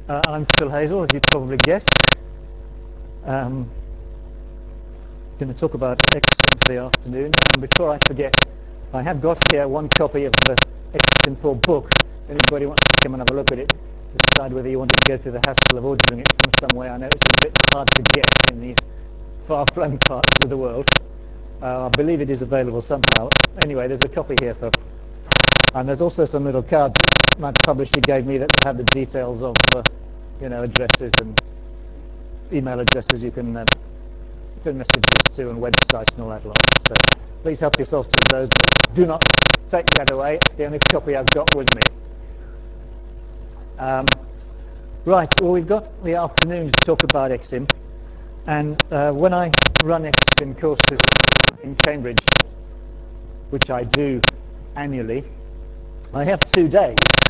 I'm Phil Hazel, as you probably guessed. Going to talk about Exim for the afternoon, and before I forget, I have got here one copy of the Exim4 book. If anybody wants to come and have a look at it, decide whether you want to go through the hassle of ordering it from somewhere. I know it's a bit hard to get in these far-flung parts of the world. I believe it is available somehow. Anyway, there's a copy here and there's also some little cards that my publisher gave me that have the details of addresses and email addresses you can send messages to, and websites and all that lot. So please help yourself to those, but do not take that away. It's the only copy I've got with me. Right, well, we've got the afternoon to talk about Exim, and when I run Exim courses in Cambridge, which I do annually, I have 2 days.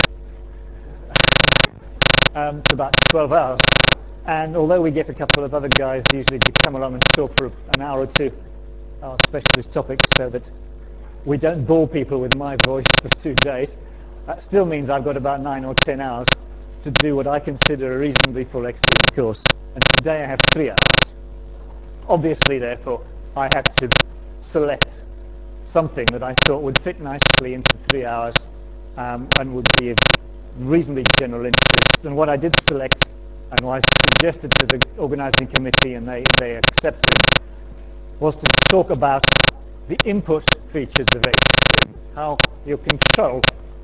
It's about 12 hours, and although we get a couple of other guys usually to come along and talk for an hour or two our specialist topics so that we don't bore people with my voice for 2 days, that still means I've got about 9 or 10 hours to do what I consider a reasonably full Exim course, and today I have 3 hours. Obviously, therefore, I had to select something that I thought would fit nicely into 3 hours and would be of reasonably general interest. And what I did select, and what I suggested to the organising committee, and they accepted, was to talk about the input features of Exim, how you control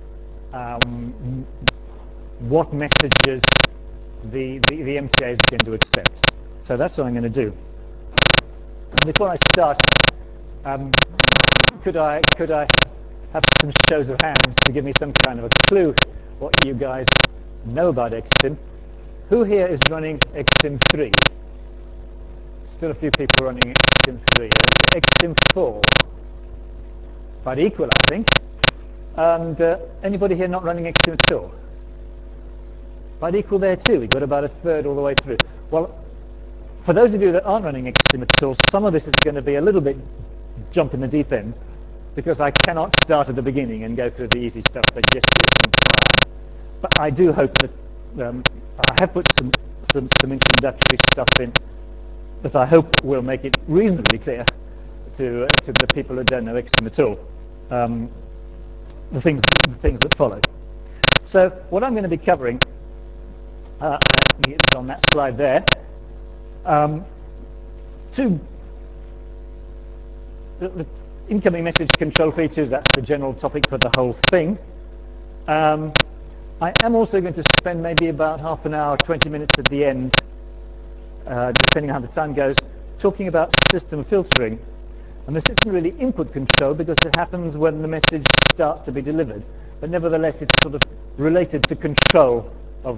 what messages the MTA is going to accept. So that's what I'm going to do. Before I start, could I have some shows of hands to give me some kind of a clue what you guys know about Exim? Who here is running Exim 3? Still a few people running Exim 3. Okay. Exim 4. About equal, I think. And anybody here not running Exim at all? About equal there too. We've got about a third all the way through. Well, for those of you that aren't running Exim at all, some of this is going to be a little bit jump in the deep end, because I cannot start at the beginning and go through the easy stuff that just isn't fun. But I do hope that I have put some introductory stuff in that I hope will make it reasonably clear to the people who don't know Exim at all, the things that follow. So what I'm going to be covering is on that slide there. The incoming message control features, that's the general topic for the whole thing. I am also going to spend maybe about half an hour, 20 minutes at the end, depending on how the time goes, talking about system filtering. And this isn't really input control because it happens when the message starts to be delivered, but nevertheless it's sort of related to control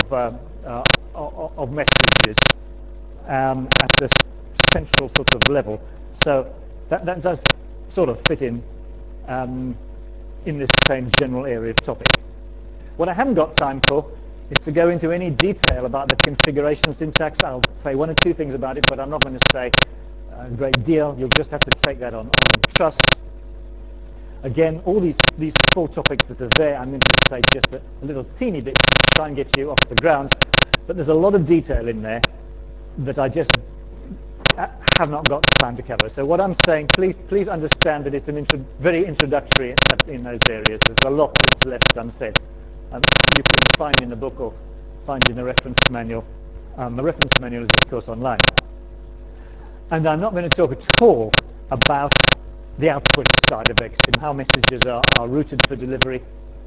of messages at this central sort of level. So that does sort of fit in this same general area of topic. What I haven't got time for is to go into any detail about the configuration syntax. I'll say one or two things about it, but I'm not going to say a great deal. You'll just have to take that on trust. Again, all these 4 topics that are there, I'm going to say just a little teeny bit to try and get you off the ground. But there's a lot of detail in there that I just have not got time to cover. So what I'm saying, please understand that it's very introductory in those areas. There's a lot that's left unsaid. You can find in the book or find in a reference manual. The reference manual is, of course, online. And I'm not going to talk at all about the output side of Exim, how messages are routed for delivery,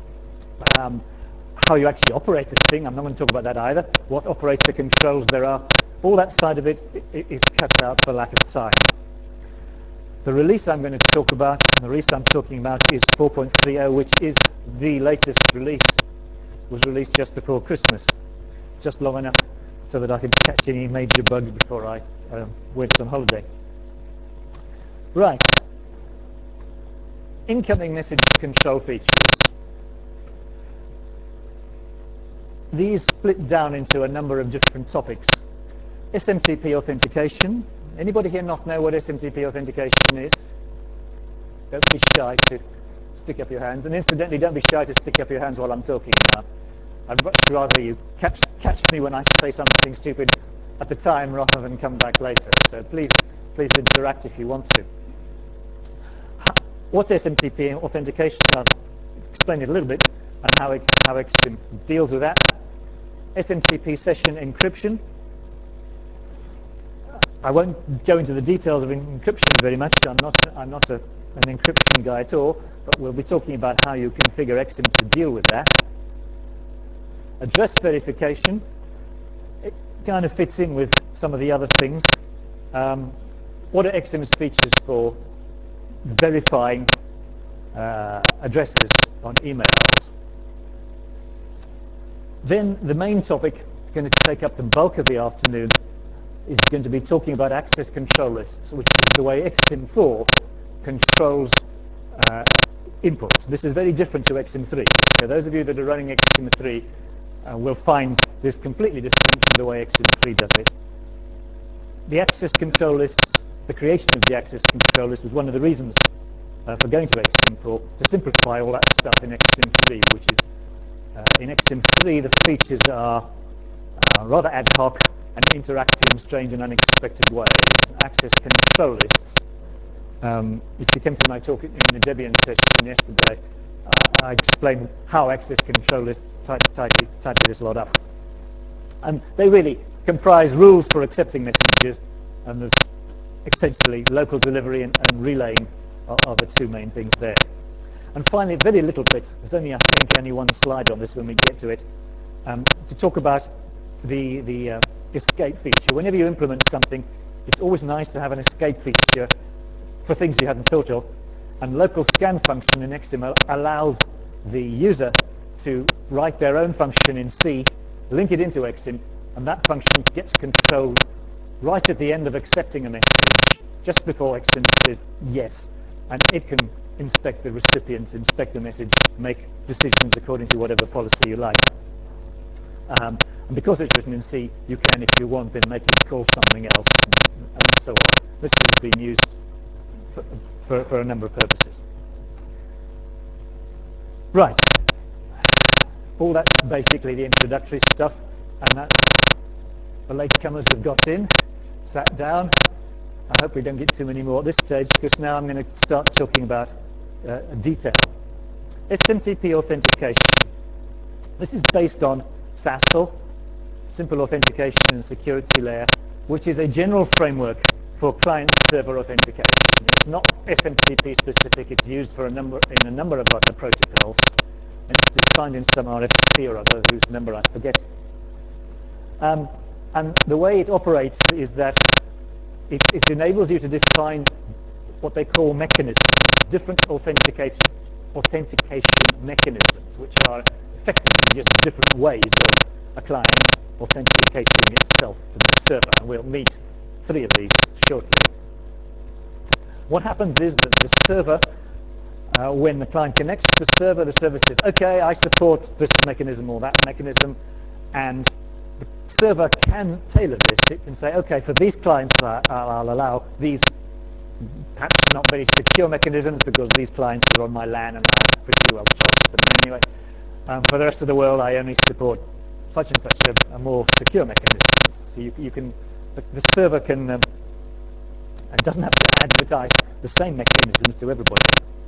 how you actually operate the thing. I'm not going to talk about that either. What operator controls there are. All that side of it is cut out for lack of time. The release I'm going to talk about, and the release I'm talking about, is 4.30, which is the latest release. It was released just before Christmas, just long enough so that I could catch any major bugs before I went on holiday. Right. Incoming message control features. These split down into a number of different topics. SMTP authentication. Anybody here not know what SMTP authentication is? Don't be shy to stick up your hands. And incidentally, don't be shy to stick up your hands while I'm talking now. I'd much rather you catch me when I say something stupid at the time rather than come back later. So please interact if you want to. What's SMTP authentication? I've explained it a little bit and how XSIM deals with that. SMTP session encryption. I won't go into the details of encryption very much. I'm not an encryption guy at all, but we'll be talking about how you configure XSIM to deal with that. Address verification. It kind of fits in with some of the other things. What are XSIM's features for verifying addresses on emails? Then the main topic, going to take up the bulk of the afternoon, is going to be talking about access control lists, which is the way XSIM4 controls inputs. This is very different to XSIM3. So those of you that are running XSIM3 will find this completely different from the way XSIM3 does it. The access control lists, the creation of the access control list was one of the reasons for going to XSIM4, to simplify all that stuff in XSIM3, which is in XSIM3 the features are rather ad hoc and interactive in strange and unexpected ways. Access control lists. If you came to my talk in the Debian session yesterday, I explained how access control lists tidy this lot up. And they really comprise rules for accepting messages, and there's essentially local delivery and relaying are the two main things there. And finally, very little bit, there's only, I think, only one slide on this when we get to it, to talk about the escape feature. Whenever you implement something, it's always nice to have an escape feature for things you hadn't thought of. And local scan function in XSIM allows the user to write their own function in C, link it into XSIM, and that function gets control right at the end of accepting a message, just before XSIM says yes, and it can inspect the recipient, inspect the message, make decisions according to whatever policy you like. And because it's written in C, you can, if you want, then make it call something else, and so on. This has been used for a number of purposes. Right. All that's basically the introductory stuff, and that's the latecomers have got in, sat down. I hope we don't get too many more at this stage, because now I'm going to start talking about detail. SMTP authentication. This is based on SASL, Simple Authentication and Security Layer, which is a general framework for client-server authentication. It's not SMTP specific. It's used for in a number of other protocols, and it's defined in some RFC or other, whose number I forget. And the way it operates is that it enables you to define what they call mechanisms, different authentication mechanisms, which are effectively just different ways of a client authenticating itself to the server. And we'll meet 3 of these shortly. What happens is that the server, when the client connects to the server says, okay, I support this mechanism or that mechanism, and the server can tailor this. It can say, okay, for these clients I'll allow these perhaps not very secure mechanisms because these clients are on my LAN and I pretty well trust them anyway. For the rest of the world, I only support such and such a more secure mechanisms. So you can, the server can, and doesn't have to advertise the same mechanisms to everybody.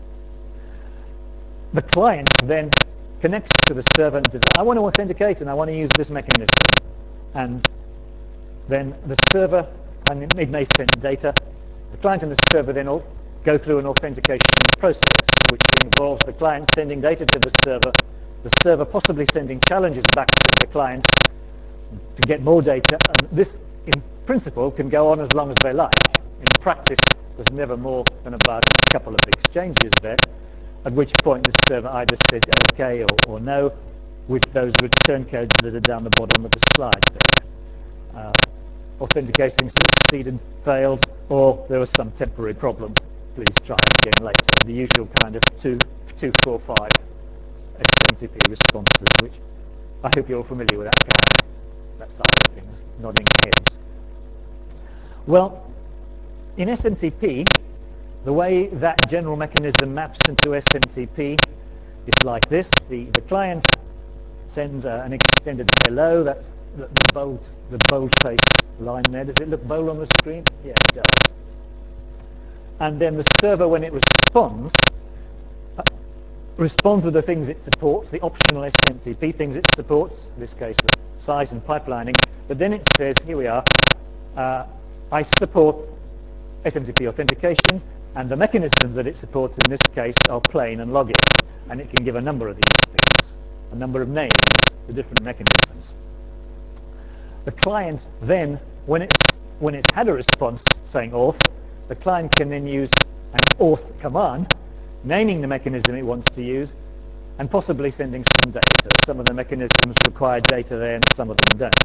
The client then connects to the server and says, I want to authenticate and I want to use this mechanism. And then the server, and it may send data, the client and the server then all go through an authentication process, which involves the client sending data to the server possibly sending challenges back to the client to get more data, and this, in principle, can go on as long as they like. In practice, there's never more than about a couple of exchanges there, at which point the server either says okay or no, with those return codes that are down the bottom of the slide there. Authenticating succeeded, failed, or there was some temporary problem. Please try again later. The usual kind of 2, 4, 5 SMTP responses, which I hope you're all familiar with that side of things, nodding heads. Well, in SMTP, the way that general mechanism maps into SMTP is like this. The client sends an extended hello. That's the bold-faced line there. Does it look bold on the screen? Yeah, it does. And then the server, when it responds with the things it supports, the optional SMTP things it supports, in this case, size and pipelining. But then it says, here we are, I support SMTP authentication, and the mechanisms that it supports in this case are plain and login. And it can give a number of these things, a number of names for different mechanisms. The client then, when it's had a response saying auth, the client can then use an auth command, naming the mechanism it wants to use, and possibly sending some data. Some of the mechanisms require data there, and some of them don't.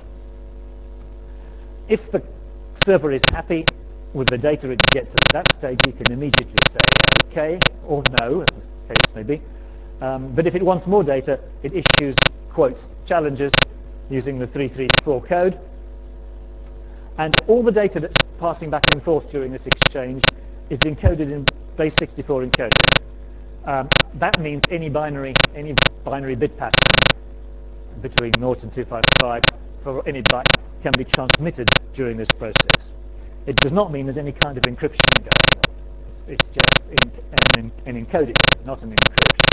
If the server is happy with the data it gets at that stage, you can immediately say OK or no, as the case may be. But if it wants more data, it issues quotes challenges using the 334 code. And all the data that's passing back and forth during this exchange is encoded in base64 encoding. That means any binary bit pattern between 0 and 255 for any byte can be transmitted during this process. It does not mean there's any kind of encryption going on. It's just an encoding, not an encryption.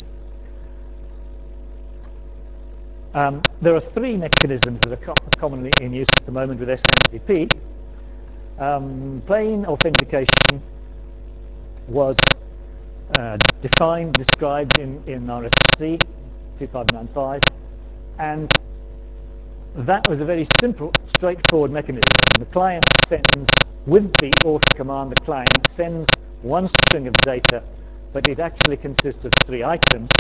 There are three mechanisms that are commonly in use at the moment with SMTP. Plain authentication was described in RFC 2595, and that was a very simple, straightforward mechanism. The client sends, with the auth command, the client sends one string of data, but it actually consists of three items.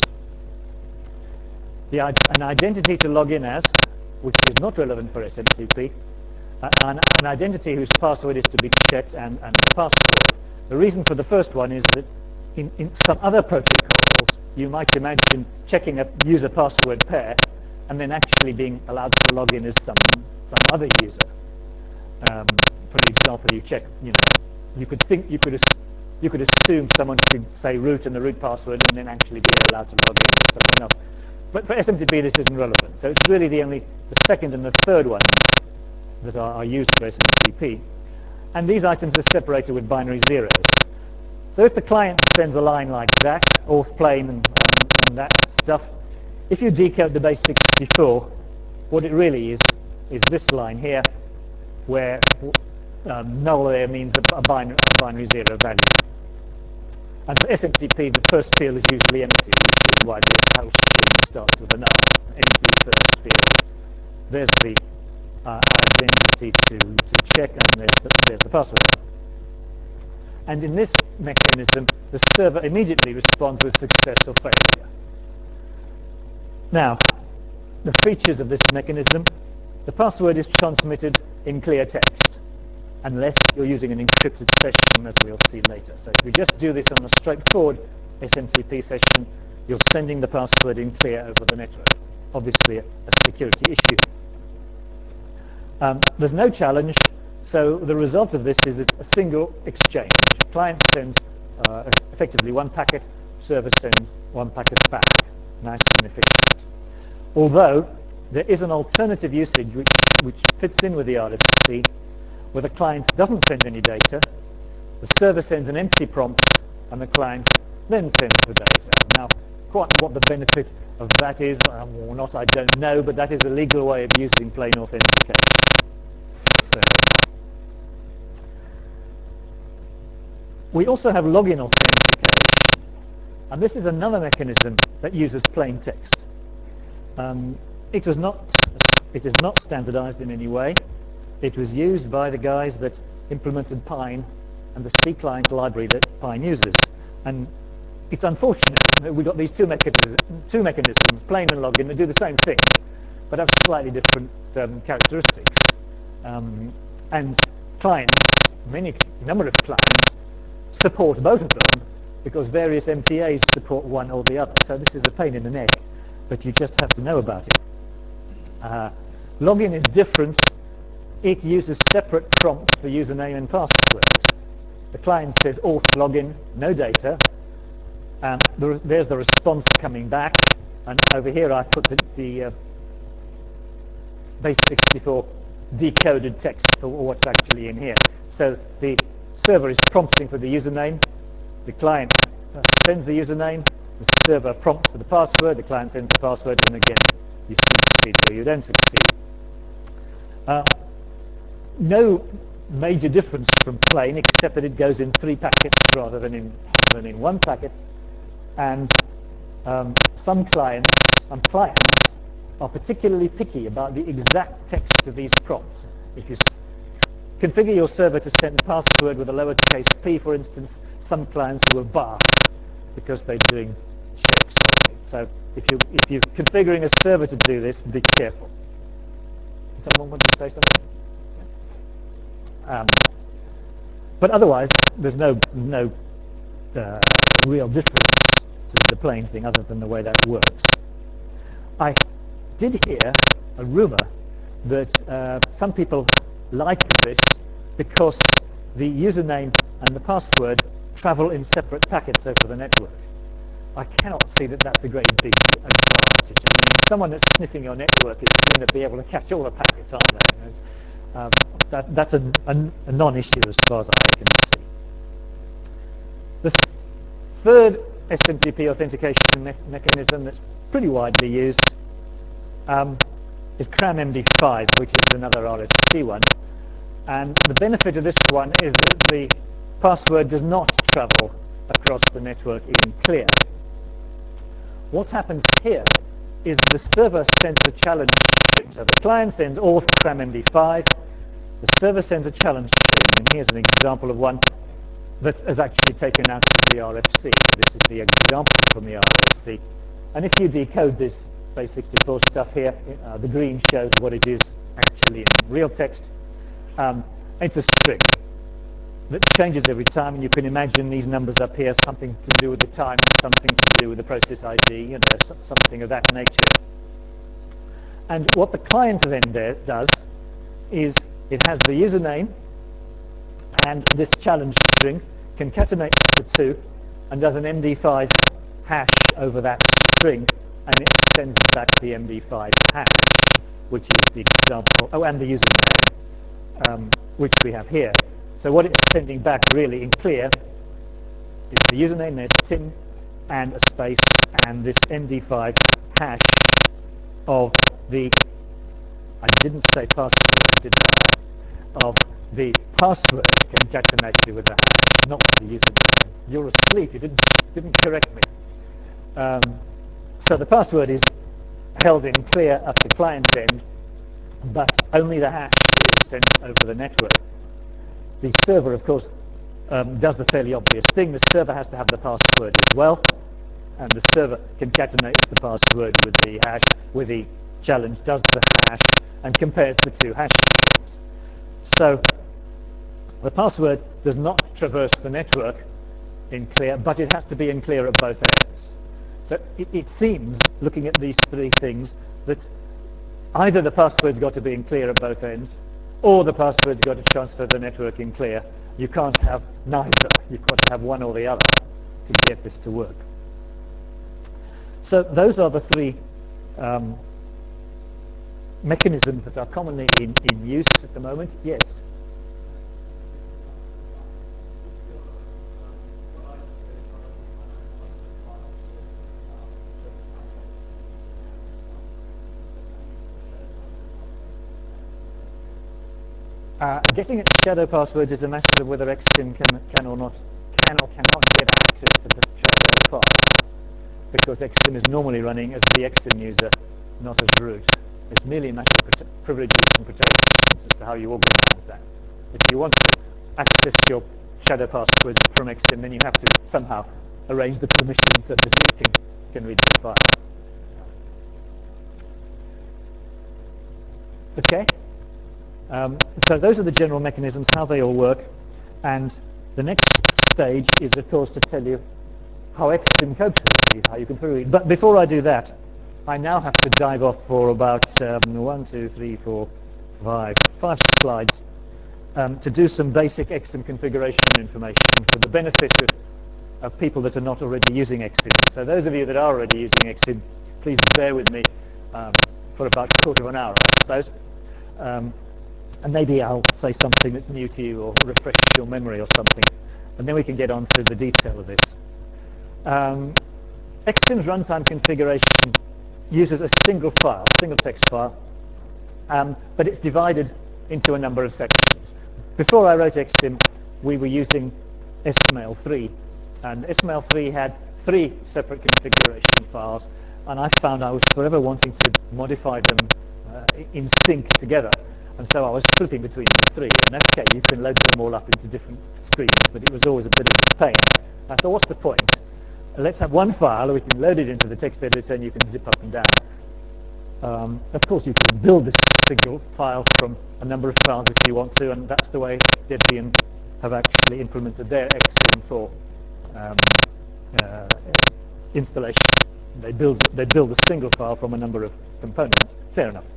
An identity to log in as, which is not relevant for SMTP, an identity whose password is to be checked, and the password. The reason for the first one is that in some other protocols, you might imagine checking a user password pair and then actually being allowed to log in as some other user. For example, you check, you could assume someone could say root and the root password and then actually be allowed to log in as someone else. But for SMTP, this isn't relevant. So it's really the second and the third ones that are used for SMTP. And these items are separated with binary zeros. So if the client sends a line like that, auth plain and that stuff, if you decode the base64, what it really is this line here, where null there means a binary zero value. And for SMTP, the first field is usually empty, which is why the whole string starts with a null, empty first field. There's the identity to check, and there's the password. And in this mechanism, the server immediately responds with success or failure. Now, the features of this mechanism: the password is transmitted in clear text, unless you're using an encrypted session, as we'll see later. So if we just do this on a straightforward SMTP session, you're sending the password in clear over the network. Obviously, a security issue. There's no challenge, so the result of this is a single exchange. Client sends effectively one packet, server sends one packet back. Nice and efficient. Although there is an alternative usage which fits in with the RFC, where the client doesn't send any data, the server sends an empty prompt, and the client then sends the data. Now, quite what the benefit of that is or not, I don't know, but that is a legal way of using plain authentication. Fair enough. We also have login authentication, and this is another mechanism that uses plain text. It is not standardized in any way. It was used by the guys that implemented Pine and the C client library that Pine uses. And it's unfortunate that we've got these two mechanisms, plain and login, that do the same thing, but have slightly different characteristics. And clients, number of clients, support both of them because various MTAs support one or the other. So this is a pain in the neck, but you just have to know about it. Login is different. It uses separate prompts for username and password. The client says auth login, no data. There's the response coming back, and over here I put the base 64 decoded text for what's actually in here. So the server is prompting for the username, the client sends the username, the server prompts for the password, the client sends the password, and again, you succeed or you don't succeed. No major difference from plain, except that it goes in 3 packets rather than in 1 packet. And some clients are particularly picky about the exact text of these prompts. If you configure your server to send password with a lowercase p, for instance, some clients will bar because they're doing checks on it. So if you're configuring a server to do this, be careful. Someone want to say something? But otherwise, there's no real difference to the plain thing other than the way that works. I did hear a rumor that some people like this because the username and the password travel in separate packets over the network. I cannot see that that's a great big advantage. I mean, someone that's sniffing your network is going to be able to catch all the packets, aren't they? That's a non-issue as far as I can see. The third SMTP authentication mechanism that's pretty widely used is CRAM-MD5, which is another RFC one. And the benefit of this one is that the password does not travel across the network in clear. What happens here is the server sends a challenge string. So the client sends auth CRAM-MD5. The server sends a challenge string. And here's an example of one that has actually taken out the RFC. So this is the example from the RFC. And if you decode this base64 stuff here, the green shows what it is actually in real text. It's a string that changes every time, and you can imagine these numbers up here, something to do with the time and something to do with the process ID, something of that nature. And what the client then does is it has the username and this challenge string, concatenates the two, and does an MD5 hash over that string, and it sends back the MD5 hash, which is the example, and the username, which we have here. So what it's sending back really in clear is the username, there's Tim, and a space, and this MD5 hash of the, I didn't say password, did I? Of the password concatenated with the hash, not the username. You're asleep, you didn't correct me. So the password is held in clear at the client end, but only the hash is sent over the network. The server, of course, does the fairly obvious thing. The server has to have the password as well, and the server concatenates the password with the hash, with the challenge, does the hash, and compares the two hash strings. So the password does not traverse the network in clear, but it has to be in clear at both ends. So it seems, looking at these 3 things, that either the password's got to be in clear at both ends, or the password's got to transfer the network in clear. You can't have neither. You've got to have one or the other to get this to work. So those are the 3 mechanisms that are commonly in use at the moment. Yes? Getting at shadow passwords is a matter of whether Exim can or cannot get access to the shadow file, because Exim is normally running as the Exim user, not as root. It's merely a matter of privileges and protections as to how you organize that. If you want to access your shadow password from Exim, then you have to somehow arrange the permissions so that it can read the file. Okay? So those are the general mechanisms, how they all work. And the next stage is, of course, to tell you how Exim copes with these, how you can through it. But before I do that, I now have to dive off for about 1, 2, 3, 4, 5 slides to do some basic Exim configuration information for the benefit of people that are not already using Exim. So those of you that are already using Exim, please bear with me. for about a quarter of an hour, I suppose. And maybe I'll say something that's new to you or refreshes your memory or something. And then we can get on to the detail of this. Xsim's runtime configuration uses a single file, single text file, but it's divided into a number of sections. Before I wrote Xsim, we were using SMail3, and SMail3 had 3 separate configuration files, and I found I was forever wanting to modify them in sync together, and so I was flipping between the 3. And okay, you can load them all up into different screens, but it was always a bit of a pain. I thought, what's the point? Let's have one file, we can load it into the text editor, and you can zip up and down. Of course, you can build this single file from a number of files if you want to, and that's the way Debian have actually implemented their Xsim for installation. They build a single file from a number of components. Fair enough.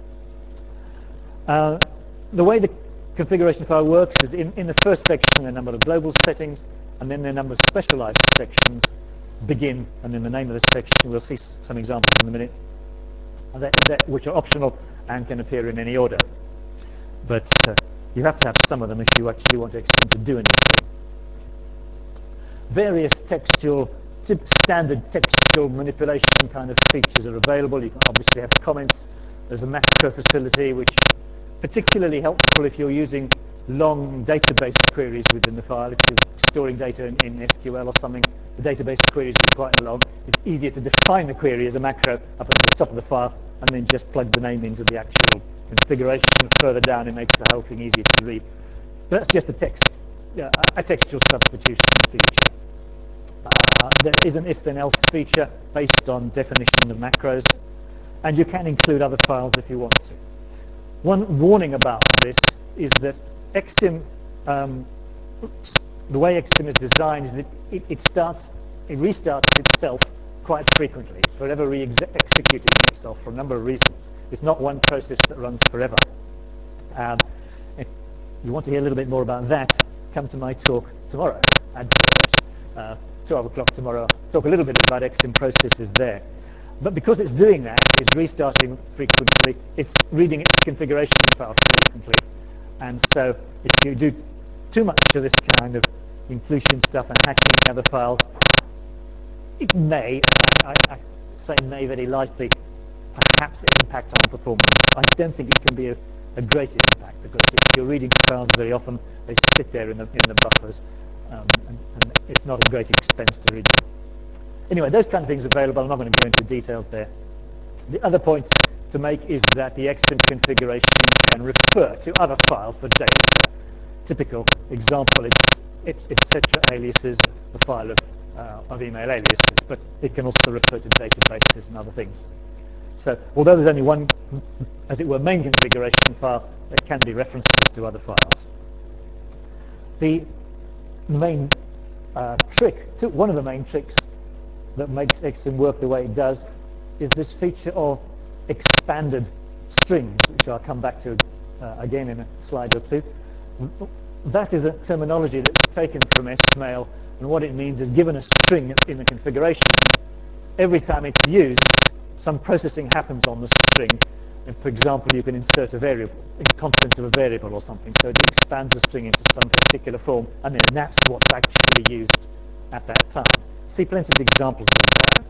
The way the configuration file works is in the first section there are a number of global settings, and then there are a number of specialized sections, begin, and then the name of the section. We'll see some examples in a minute, which are optional and can appear in any order. But you have to have some of them if you actually want Xsim to do anything. Various standard textual manipulation kind of features are available. You can obviously have comments. There's a macro facility, which particularly helpful if you're using long database queries within the file. If you're storing data in SQL or something, the database queries can be quite long. It's easier to define the query as a macro up at the top of the file and then just plug the name into the actual configuration. Further down, it makes the whole thing easier to read. But that's just a textual substitution feature. There is an if-then-else feature based on definition of macros, and you can include other files if you want to. One warning about this is that Xsim, the way Xsim is designed is that it restarts itself quite frequently. It's forever re-executing itself for a number of reasons. It's not one process that runs forever. If you want to hear a little bit more about that, come to my talk tomorrow, Advert, 12 o'clock tomorrow. Talk a little bit about Xsim processes there. But because it's doing that, it's restarting frequently, it's reading its configuration files frequently. And so if you do too much of this kind of inclusion stuff and hacking other files, it may, I say may very lightly, perhaps impact on performance. I don't think it can be a great impact, because if you're reading files very often, they sit there in the buffers, and it's not a great expense to read them. Anyway, those kind of things are available. I'm not going to go into details there. The other point to make is that the Xsim configuration can refer to other files for data. Typical example, it's etc. aliases, a file of email aliases, but it can also refer to databases and other things. So although there's only one, as it were, main configuration file, there can be references to other files. The main one of the main tricks that makes Xsim work the way it does is this feature of expanded strings, which I'll come back to again in a slide or two. That is a terminology that's taken from SMail, and what it means is, given a string in the configuration, every time it's used, some processing happens on the string. And for example, you can insert a variable, contents of a variable or something, so it expands the string into some particular form, and then that's what's actually used at that time. See plenty of examples of that.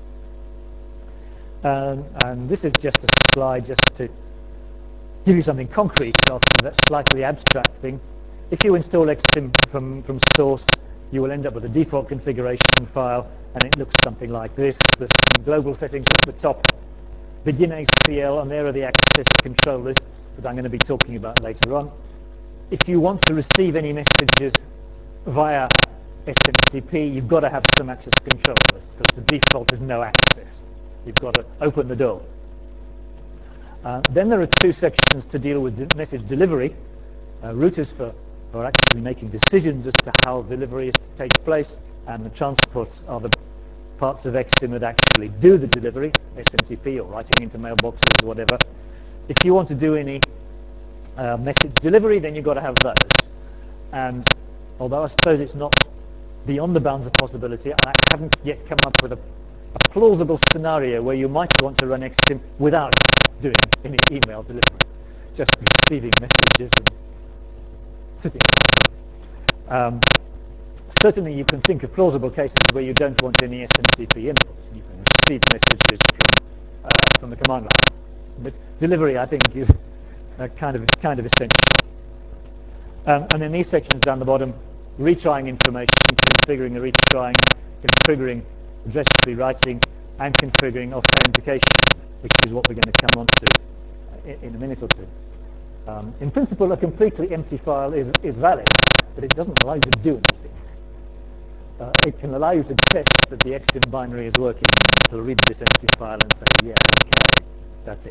And this is just a slide just to give you something concrete of that slightly abstract thing. If you install Xsim from source, you will end up with a default configuration file, and it looks something like this. There's some global settings at the top, begin ACL, and there are the access control lists that I'm going to be talking about later on. If you want to receive any messages via SMTP, you've got to have some access control lists, because the default is no access. You've got to open the door. Then there are 2 sections to deal with message delivery. Routers for actually making decisions as to how delivery is to take place, and the transports are the parts of Xsim that actually do the delivery, SMTP or writing into mailboxes, whatever. If you want to do any message delivery, then you've got to have those. And although I suppose it's not beyond the bounds of possibility, I haven't yet come up with a plausible scenario where you might want to run Xsim without doing any email delivery, just receiving messages and sitting around them. Certainly you can think of plausible cases where you don't want any SMTP input. You can receive messages from the command line. But delivery, I think, is kind of essential. And then these sections down the bottom, retrying information, configuring a retrying, configuring address rewriting, and configuring authentication, which is what we're going to come on to in a minute or two. In principle, a completely empty file is valid, but it doesn't allow you to do anything. It can allow you to test that the Exim binary is working. It'll read this empty file and say, yeah, okay, that's it.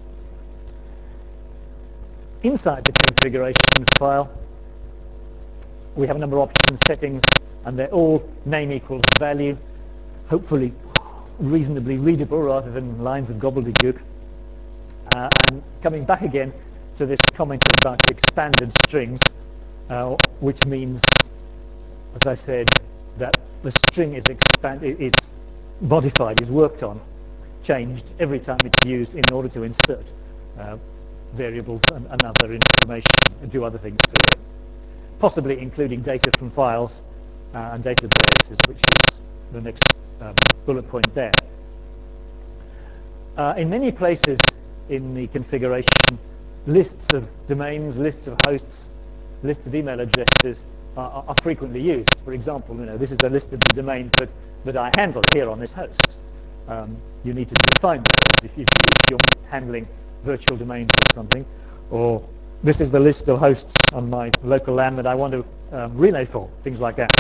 Inside the configuration file, we have a number of options, settings, and they're all name equals value, hopefully reasonably readable rather than lines of gobbledygook. And coming back again to this comment about expanded strings, which means, as I said, that the string is modified, is worked on, changed every time it's used in order to insert variables and other information and do other things to it, possibly including data from files and databases, which is the next bullet point there. In many places in the configuration, lists of domains, lists of hosts, lists of email addresses are frequently used. For example, this is a list of the domains that I handle here on this host. You need to define those if you're handling virtual domains or something. Or this is the list of hosts on my local LAN that I want to relay for, things like that.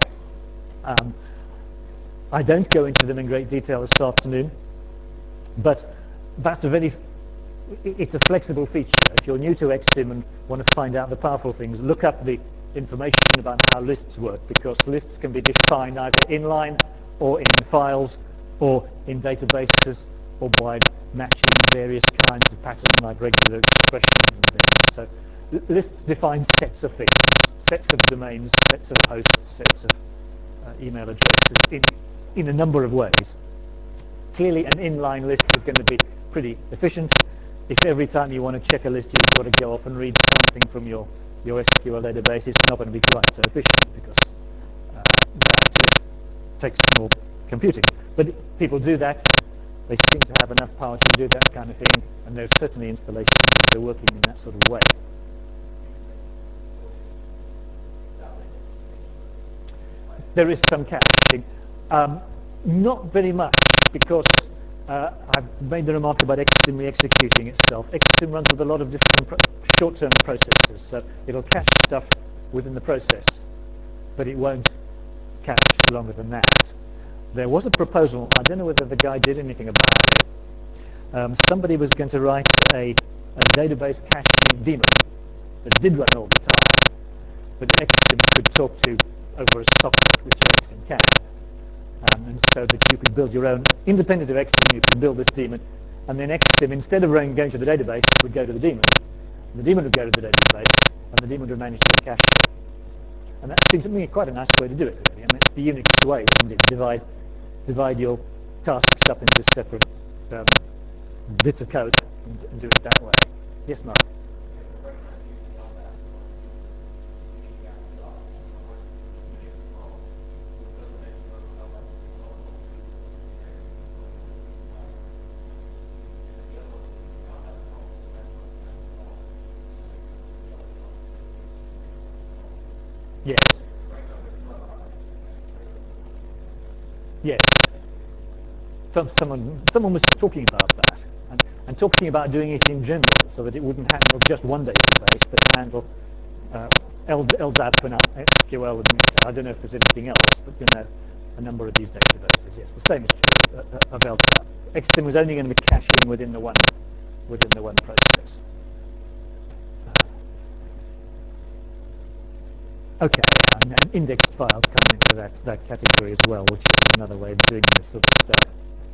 I don't go into them in great detail this afternoon, but that's it's a flexible feature. If you're new to Exim and want to find out the powerful things, look up the information about how lists work, because lists can be defined either inline or in files or in databases or by matching various kinds of pattern like regular expressions and things. So lists define sets of things, sets of domains, sets of hosts, sets of email addresses in a number of ways. Clearly an inline list is going to be pretty efficient. If every time you want to check a list you've got to go off and read something from your SQL database, it's not going to be quite so efficient, because that takes more computing. But people do that. They seem to have enough power to do that kind of thing, and there's certainly installations that are working in that sort of way. There is some caching. Not very much, because I've made the remark about Exim re-executing itself. Exim runs with a lot of different short-term processes, so it'll cache stuff within the process, but it won't cache for longer than that. There was a proposal, I don't know whether the guy did anything about it. Somebody was going to write a database caching daemon that did run all the time, but Exim could talk to over a socket, which Exim can. And so that you could build your own, independent of Exim, you could build this daemon, and then Exim, instead of going to the database, would go to the daemon. The daemon would go to the database, and the daemon would manage to cache it. And that seems to me quite a nice way to do it, really. I mean, it's the Unix way, isn't it? Divide your tasks up into separate bits of code and do it that way. Yes, Mark? Yes. Yes. Someone was talking about that, and talking about doing it in general, so that it wouldn't handle just one database, but to handle LDAP and SQL, and I don't know if there's anything else, but a number of these databases. Yes, the same is true of LDAP. Exim was only going to be caching within the one process. Okay, and indexed files come into that category as well, which is another way of doing this sort of stuff.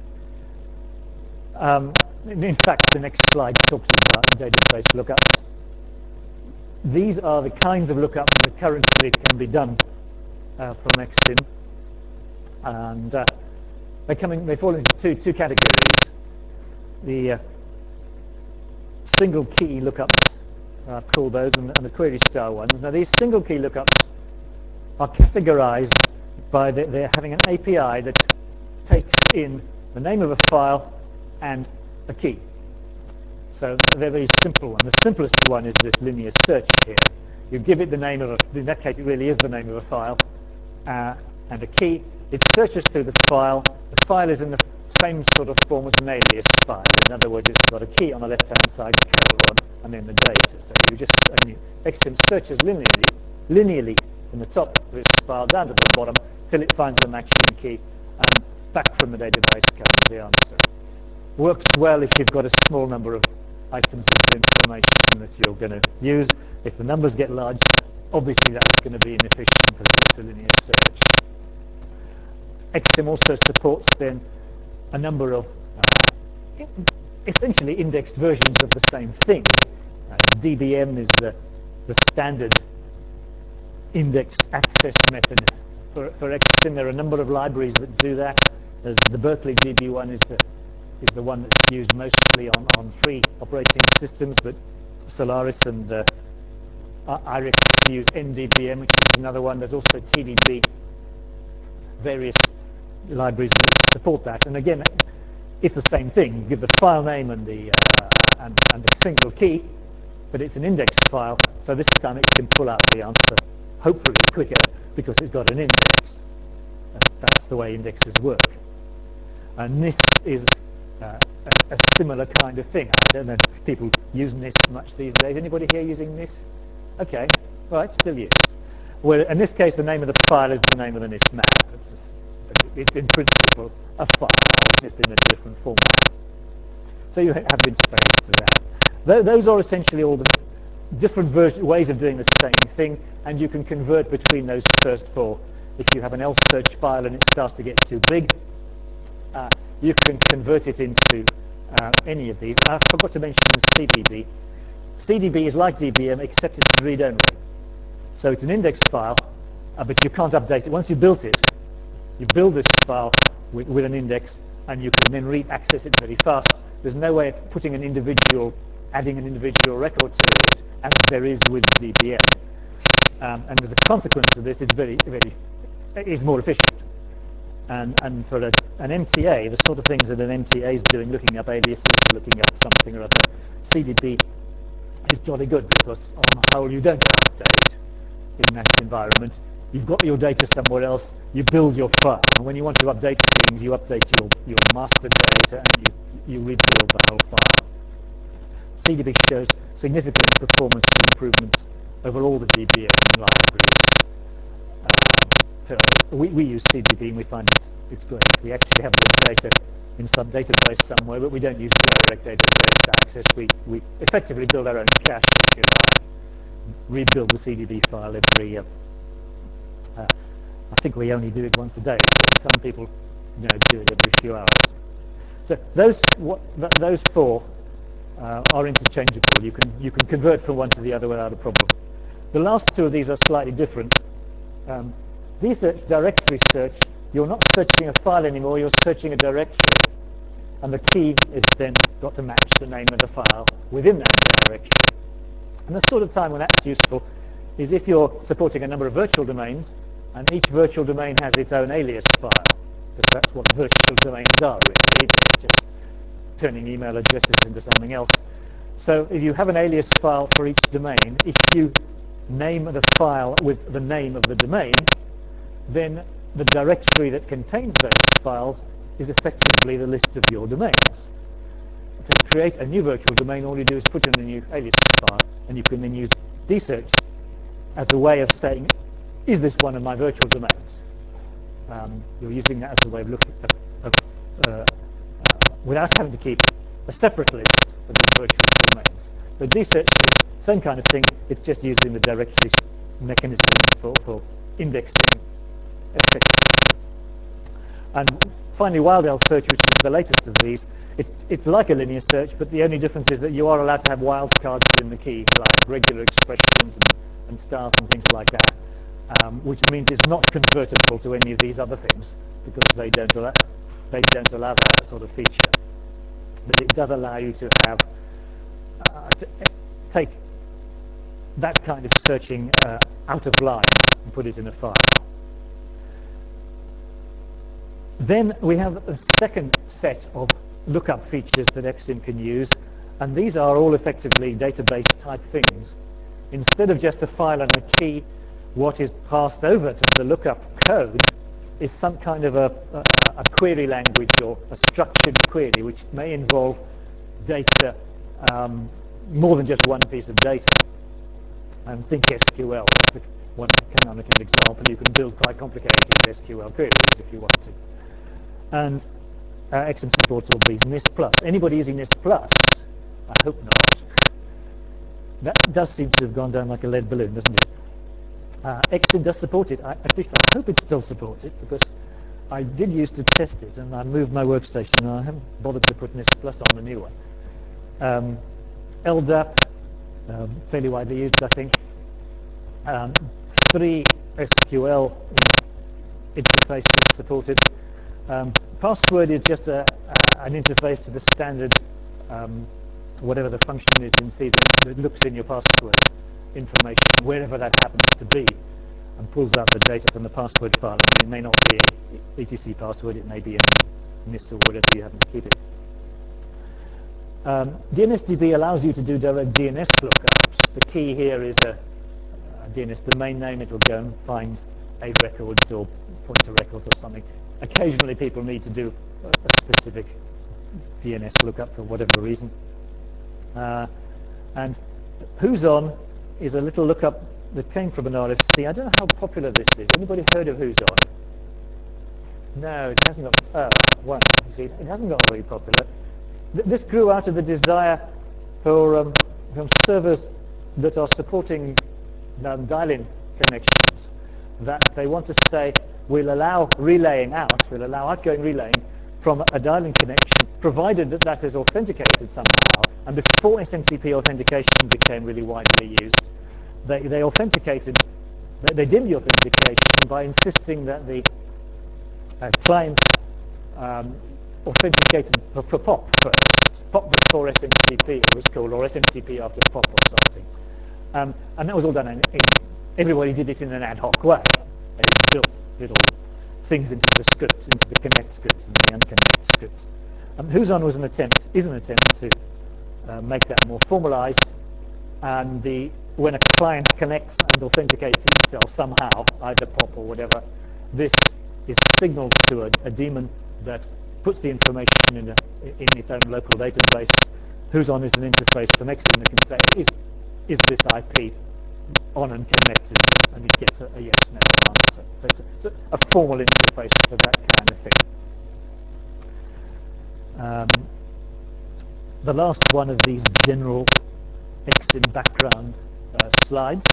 In fact, the next slide talks about database lookups. These are the kinds of lookups that currently can be done from Exim, and they fall into two categories. The single key lookups, I've called those, and the query star ones. Now these single key lookups are categorized by they're having an API that takes in the name of a file and a key. So they're very simple, and the simplest one is this linear search here. You give it the name of in that case it really is the name of a file, and a key. It searches through the file. The file is in the same sort of form as an alias file. In other words, it's got a key on the left-hand side, colon, and then the data. So XSIM searches linearly from the top of this file down to the bottom till it finds the matching key, and back from the database comes the answer. Works well if you've got a small number of items of information that you're going to use. If the numbers get large, obviously that's going to be inefficient because it's a linear search. XSIM also supports then a number of essentially indexed versions of the same thing. DBM is the standard indexed access method for XSIM. There are a number of libraries that do that. There's the Berkeley DB one is the one that's used mostly on free operating systems, but Solaris and IRIX use NDBM, which is another one. There's also TDB, various libraries that support that. And again, it's the same thing. You give the file name and the single key, but it's an indexed file, so this time it can pull out the answer hopefully quicker because it's got an index. And that's the way indexes work. And NIS is a similar kind of thing. I don't know if people use NIS much these days. Anybody here using NIS? Okay, right, still used. Well, in this case, the name of the file is the name of the NIS map. It's in principle a file, just in a different format. So you have interfaces to that. Those are essentially all the different ways of doing the same thing, and you can convert between those first four. If you have an else search file and it starts to get too big, you can convert it into any of these. I forgot to mention CDB. CDB is like DBM, except it's read-only. So it's an indexed file, but you can't update it. Once you built it, you build this file with an index, and you can then access it very fast. There's no way of adding an individual record to it, as there is with DBM. And as a consequence of this, it's more efficient. And for an MTA, the sort of things that an MTA is doing, looking up aliases, looking up something or other, CDB is jolly good because on the whole you don't update in that environment. You've got your data somewhere else, you build your file, and when you want to update things, you update your master data and you rebuild the whole file. CDB shows significant performance improvements over all the DBM libraries. So we use CDB and we find it's great. We actually have the data in some database somewhere, but we don't use direct database access. We effectively build our own cache, if you like. Rebuild the CDB file every, I think we only do it once a day, and some people do it every few hours. So those four are interchangeable. You can convert from one to the other without a problem. The last two of these are slightly different. Dsearch directory search, you're not searching a file anymore, you're searching a directory. And the key is then got to match the name of the file within that directory. And the sort of time when that's useful is if you're supporting a number of virtual domains, and each virtual domain has its own alias file, because that's what virtual domains are really. They're just turning email addresses into something else. So if you have an alias file for each domain, if you name the file with the name of the domain, then the directory that contains those files is effectively the list of your domains. To create a new virtual domain, all you do is put in a new alias file, and you can then use dsearch as a way of saying, is this one of my virtual domains? You're using that as a way of looking without having to keep a separate list of your virtual domains. So dsearch is the same kind of thing, it's just using the directory mechanism for indexing effectively. And finally, WildL search, which is the latest of these, it's like a linear search, but the only difference is that you are allowed to have wildcards in the key, like regular expressions and stars and things like that, which means it's not convertible to any of these other things because they don't allow that sort of feature. But it does allow you to have take that kind of searching out of line and put it in a file. Then we have a second set of lookup features that Exim can use, and these are all effectively database type things. Instead of just a file and a key, what is passed over to the lookup code is some kind of a query language or a structured query, which may involve data, more than just one piece of data. And think SQL, that's one canonical example. You can build quite complicated SQL queries if you want to. And Exim supports all these. NIST Plus. Anybody using NIST Plus? I hope not. That does seem to have gone down like a lead balloon, doesn't it? Exim does support it. At least I hope it still supports it, because I did used to test it, and I moved my workstation, and I haven't bothered to put NIST Plus on the new one. LDAP, fairly widely used, I think. 3 SQL interfaces supported. Password is just an interface to the standard, whatever the function is in C that looks in your password information, wherever that happens to be, and pulls out the data from the password file. And it may not be a etc password, it may be in NIST or wherever you happen to keep it. DNSDB allows you to do direct DNS lookups. The key here is a DNS domain name. It will go and find a records or point to records or something. Occasionally people need to do a specific DNS lookup for whatever reason. And Who's On is a little lookup that came from an RFC. I don't know how popular this is. Anybody heard of Who's On? No, it hasn't got, one. You see, it hasn't got very popular. This grew out of the desire for from servers that are supporting dial-in connections, that they want to say, we'll allow relaying out, we'll allow outgoing relaying from a dial-in connection, provided that that is authenticated somehow. And before SMTP authentication became really widely used, they authenticated, they did the authentication by insisting that the client authenticated for POP first. POP before SMTP, it was called, or SMTP after POP or something. And that was all done everybody did it in an ad hoc way. They built little things into the scripts, into the connect scripts and the unconnect scripts. Who's On was an attempt to make that more formalized. And when a client connects and authenticates itself somehow, either POP or whatever, this is signaled to a daemon that puts the information in its own local database. Who's On is an interface from Exim that can say, is this IP on and connected, and it gets a yes, no answer. So it's a formal interface for that kind of thing. The last one of these general Exim background slides.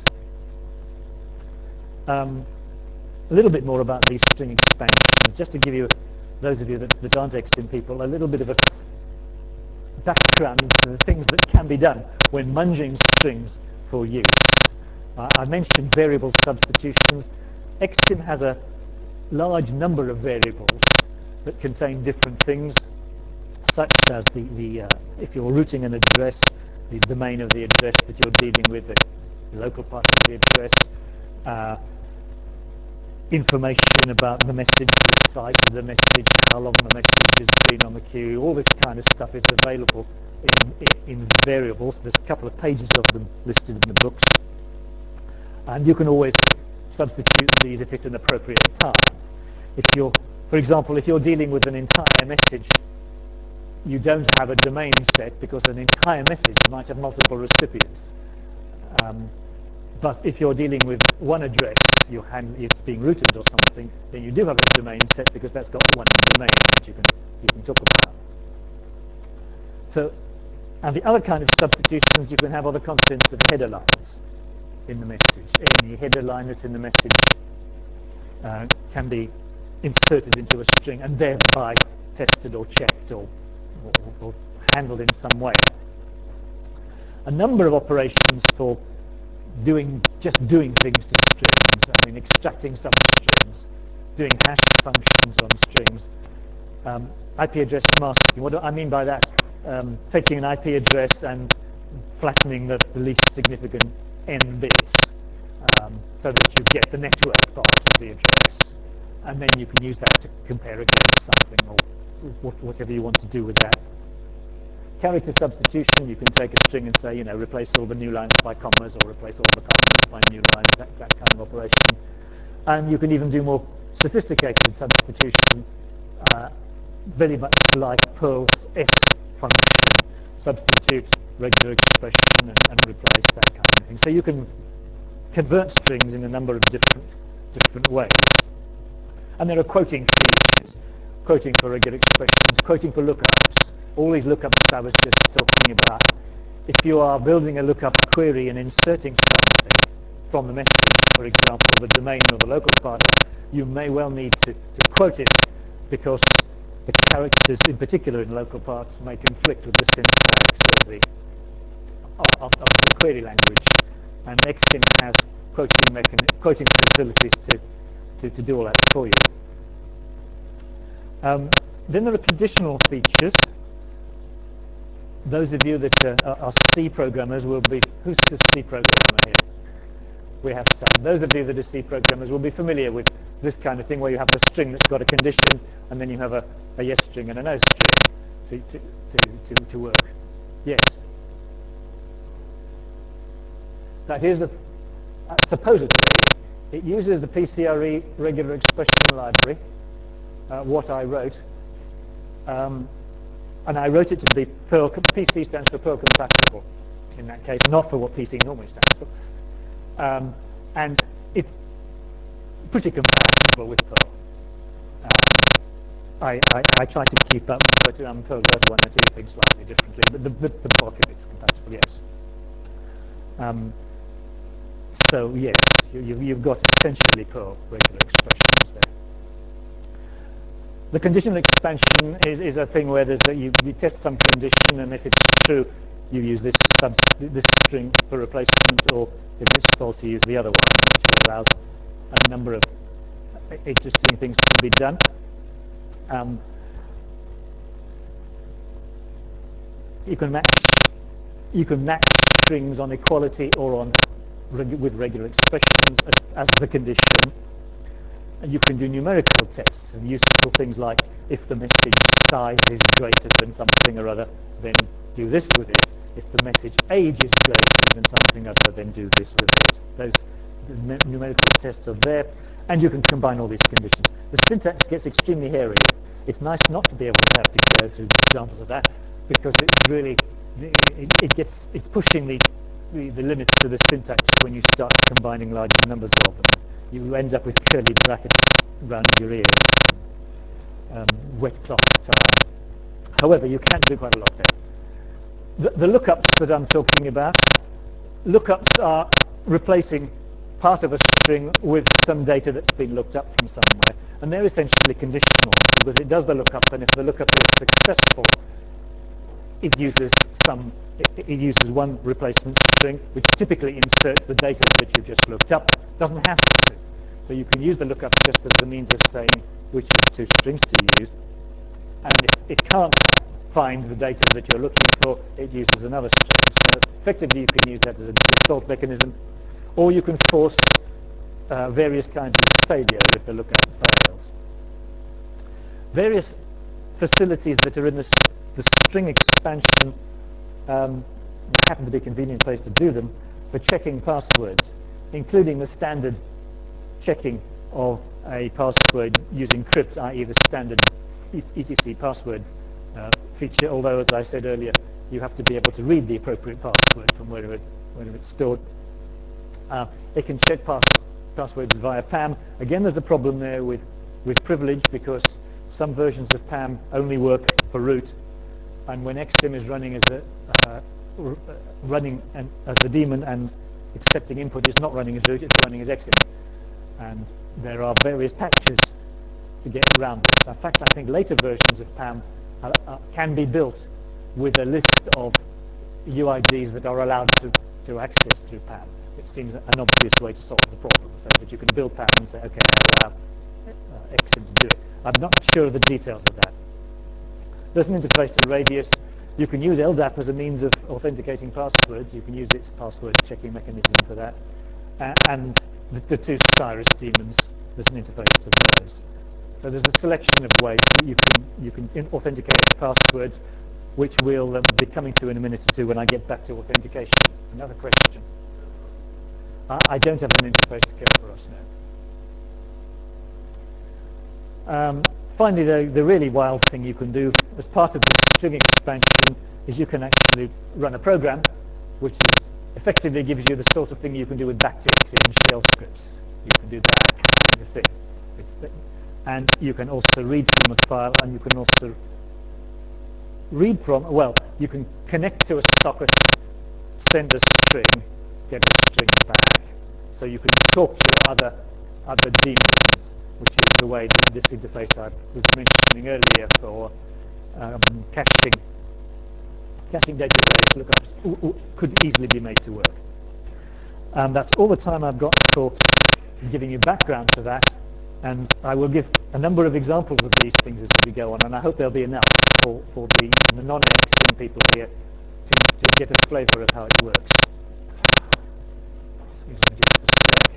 A little bit more about these string expansions, just to give you, those of you that aren't Exim people, a little bit of a background into the things that can be done when munging strings for use. I mentioned variable substitutions. Exim has a large number of variables that contain different things, such as if you're routing an address, the domain of the address that you're dealing with, the local part of the address, information about the message, the size of the message, how long the message has been on the queue. All this kind of stuff is available in variables. There's a couple of pages of them listed in the books. And you can always substitute these if it's an appropriate time. For example, if you're dealing with an entire message, you don't have a domain set because an entire message might have multiple recipients. But if you're dealing with one address, it's being routed or something, then you do have a domain set because that's got one domain that you can talk about. So, and the other kind of substitutions, you can have other contents of header lines in the message. Any header line that's in the message can be inserted into a string and thereby tested or checked or handled in some way. A number of operations for just doing things to strings. I mean, extracting substrings, doing hash functions on strings, IP address masking. What do I mean by that? Taking an IP address and flattening the least significant n bits, so that you get the network part of the address. And then you can use that to compare against something, or whatever you want to do with that. Character substitution, you can take a string and say, replace all the new lines by commas, or replace all the commas by new lines, that kind of operation. And you can even do more sophisticated substitution, very much like Perl's S function. Substitute regular expression and replace, that kind of thing. So you can convert strings in a number of different ways. And there are quoting features, quoting for regular expressions, quoting for lookups. All these lookups I was just talking about. If you are building a lookup query and inserting something from the message, for example, the domain or the locals part, you may well need to quote it, because the characters, in particular in local parts, may conflict with the syntax of the query language. And Xsim has quoting facilities to do all that for you. Then there are conditional features. Those of you that are C programmers will be... Who's a C programmer here? We have some. Those of you that are C programmers will be familiar with this kind of thing, where you have the string that's got a condition, and then you have a yes string and a no string to work. Yes? That is supposedly, it uses the PCRE regular expression library, what I wrote. And I wrote it to be Perl. PC stands for Perl compatible in that case, not for what PC normally stands for. And it's pretty compatible with Perl. I try to keep up, but Perl does one or two things slightly differently, but the bulk of it's compatible, yes. So yes, you've got essentially Perl regular expressions there. The conditional expansion is a thing where you test some condition, and if it's true, you use this string for replacement, or if it's false, you use the other one, which allows a number of interesting things to be done. You can match strings on equality or with regular expressions as the condition. And you can do numerical tests and useful things like, if the message size is greater than something or other, then do this with it. If the message age is greater than something or other, then do this with it. Those numerical tests are there, and you can combine all these conditions. The syntax gets extremely hairy. It's nice not to be able to have to go through examples of that, because it really it's pushing the limits to the syntax when you start combining large numbers of them. You end up with curly brackets around your ears, wet cloth time. However, you can do quite a lot there. The lookups that I'm talking about, lookups are replacing part of a string with some data that's been looked up from somewhere, and they're essentially conditional, because it does the lookup, and if the lookup is successful, it uses one replacement string, which typically inserts the data that you've just looked up. Doesn't have to. So you can use the lookup just as the means of saying which of two strings to use. And if it can't find the data that you're looking for, it uses another string. So effectively you can use that as a default mechanism, or you can force various kinds of failure if the lookup fails. Various facilities that are in the string expansion happen to be a convenient place to do them for checking passwords, including the standard checking of a password using crypt, i.e. the standard etc password feature, although, as I said earlier, you have to be able to read the appropriate password from wherever it's stored. It can check passwords via PAM. Again, there's a problem there with privilege, because some versions of PAM only work for root, and when Xsim is running as the daemon and accepting input, is not running as root, it's running as Xsim. And there are various patches to get around this. In fact, I think later versions of PAM can be built with a list of UIDs that are allowed to access through PAM. It seems an obvious way to solve the problem, so that you can build PAM and say, okay, I allow Xsim to do it. I'm not sure of the details of that. There's an interface to Radius. You can use LDAP as a means of authenticating passwords. You can use its password checking mechanism for that. And the two Cyrus daemons, there's an interface to those. So there's a selection of ways that you can authenticate passwords, which we'll be coming to in a minute or two when I get back to authentication. Another question? I don't have an interface to Kerberos now. Finally, the really wild thing you can do as part of this string expansion is you can actually run a program which effectively gives you the sort of thing you can do with backticks in shell scripts. You can do that kind of thing. And you can also read from a file, and you can also read from, well, you can connect to a socket, send a string, get a string back. So you can talk to your other daemons, which is the way this interface I was mentioning earlier for caching database lookups could easily be made to work. That's all the time I've got for giving you background to that, and I will give a number of examples of these things as we go on, and I hope there'll be enough for the non-Exim people here to get a flavor of how it works. Excuse me just a sec.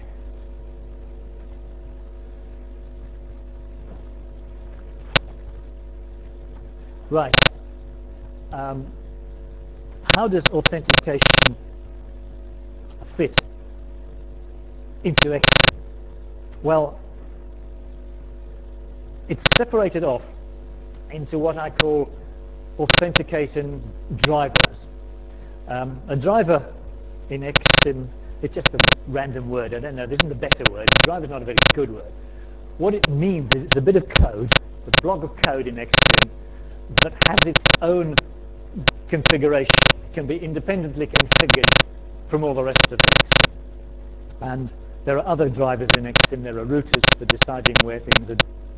Right. How does authentication fit into Exim? Well, it's separated off into what I call authentication drivers. A driver in Exim, it's just a random word. I don't know, there isn't a better word. Driver is not a very good word. What it means is it's a bit of code. It's a block of code in Exim that has its own configuration. It can be independently configured from all the rest of Exim. And there are other drivers in Exim. There are routers for deciding where things are,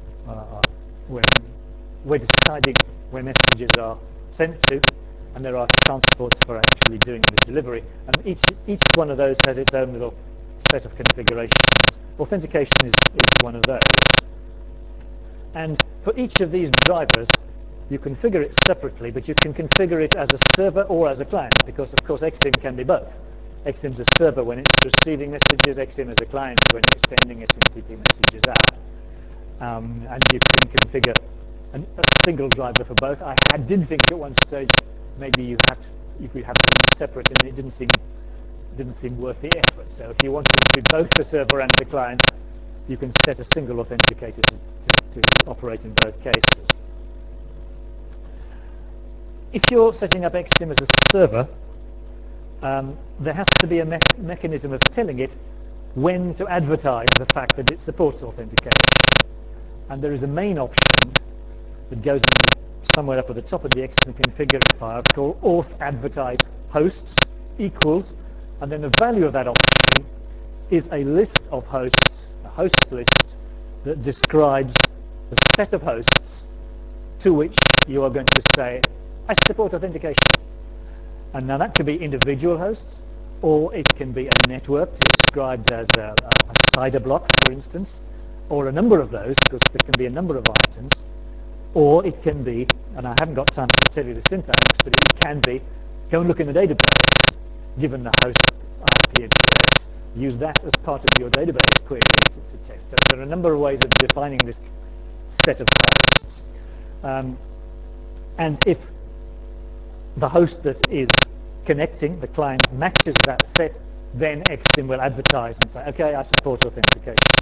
we're deciding where messages are sent to, and there are transports for actually doing the delivery. And each one of those has its own little set of configurations. Authentication is one of those. And for each of these drivers, you configure it separately, but you can configure it as a server or as a client, because of course Exim can be both. Exim's a server when it's receiving messages, Exim is a client when it's sending SMTP messages out. And you can configure a single driver for both. I did think at one stage maybe you could have them separate, and it didn't seem worth the effort. So if you wanted to be both the server and the client, you can set a single authenticator to operate in both cases. If you're setting up Exim as a server, there has to be a mechanism of telling it when to advertise the fact that it supports authentication. And there is a main option that goes somewhere up at the top of the Exim configure file called auth advertise hosts equals, and then the value of that option is a list of hosts, a host list that describes the set of hosts to which you are going to say, I support authentication. And now that could be individual hosts, or it can be a network described as a CIDR block, for instance, or a number of those, because there can be a number of items, or it can be, and I haven't got time to tell you the syntax, but it can be, go and look in the database, given the host IP address, use that as part of your database query to test. So there are a number of ways of defining this set of hosts. And if the host that is connecting, the client, matches that set, then Exim will advertise and say, okay, I support authentication.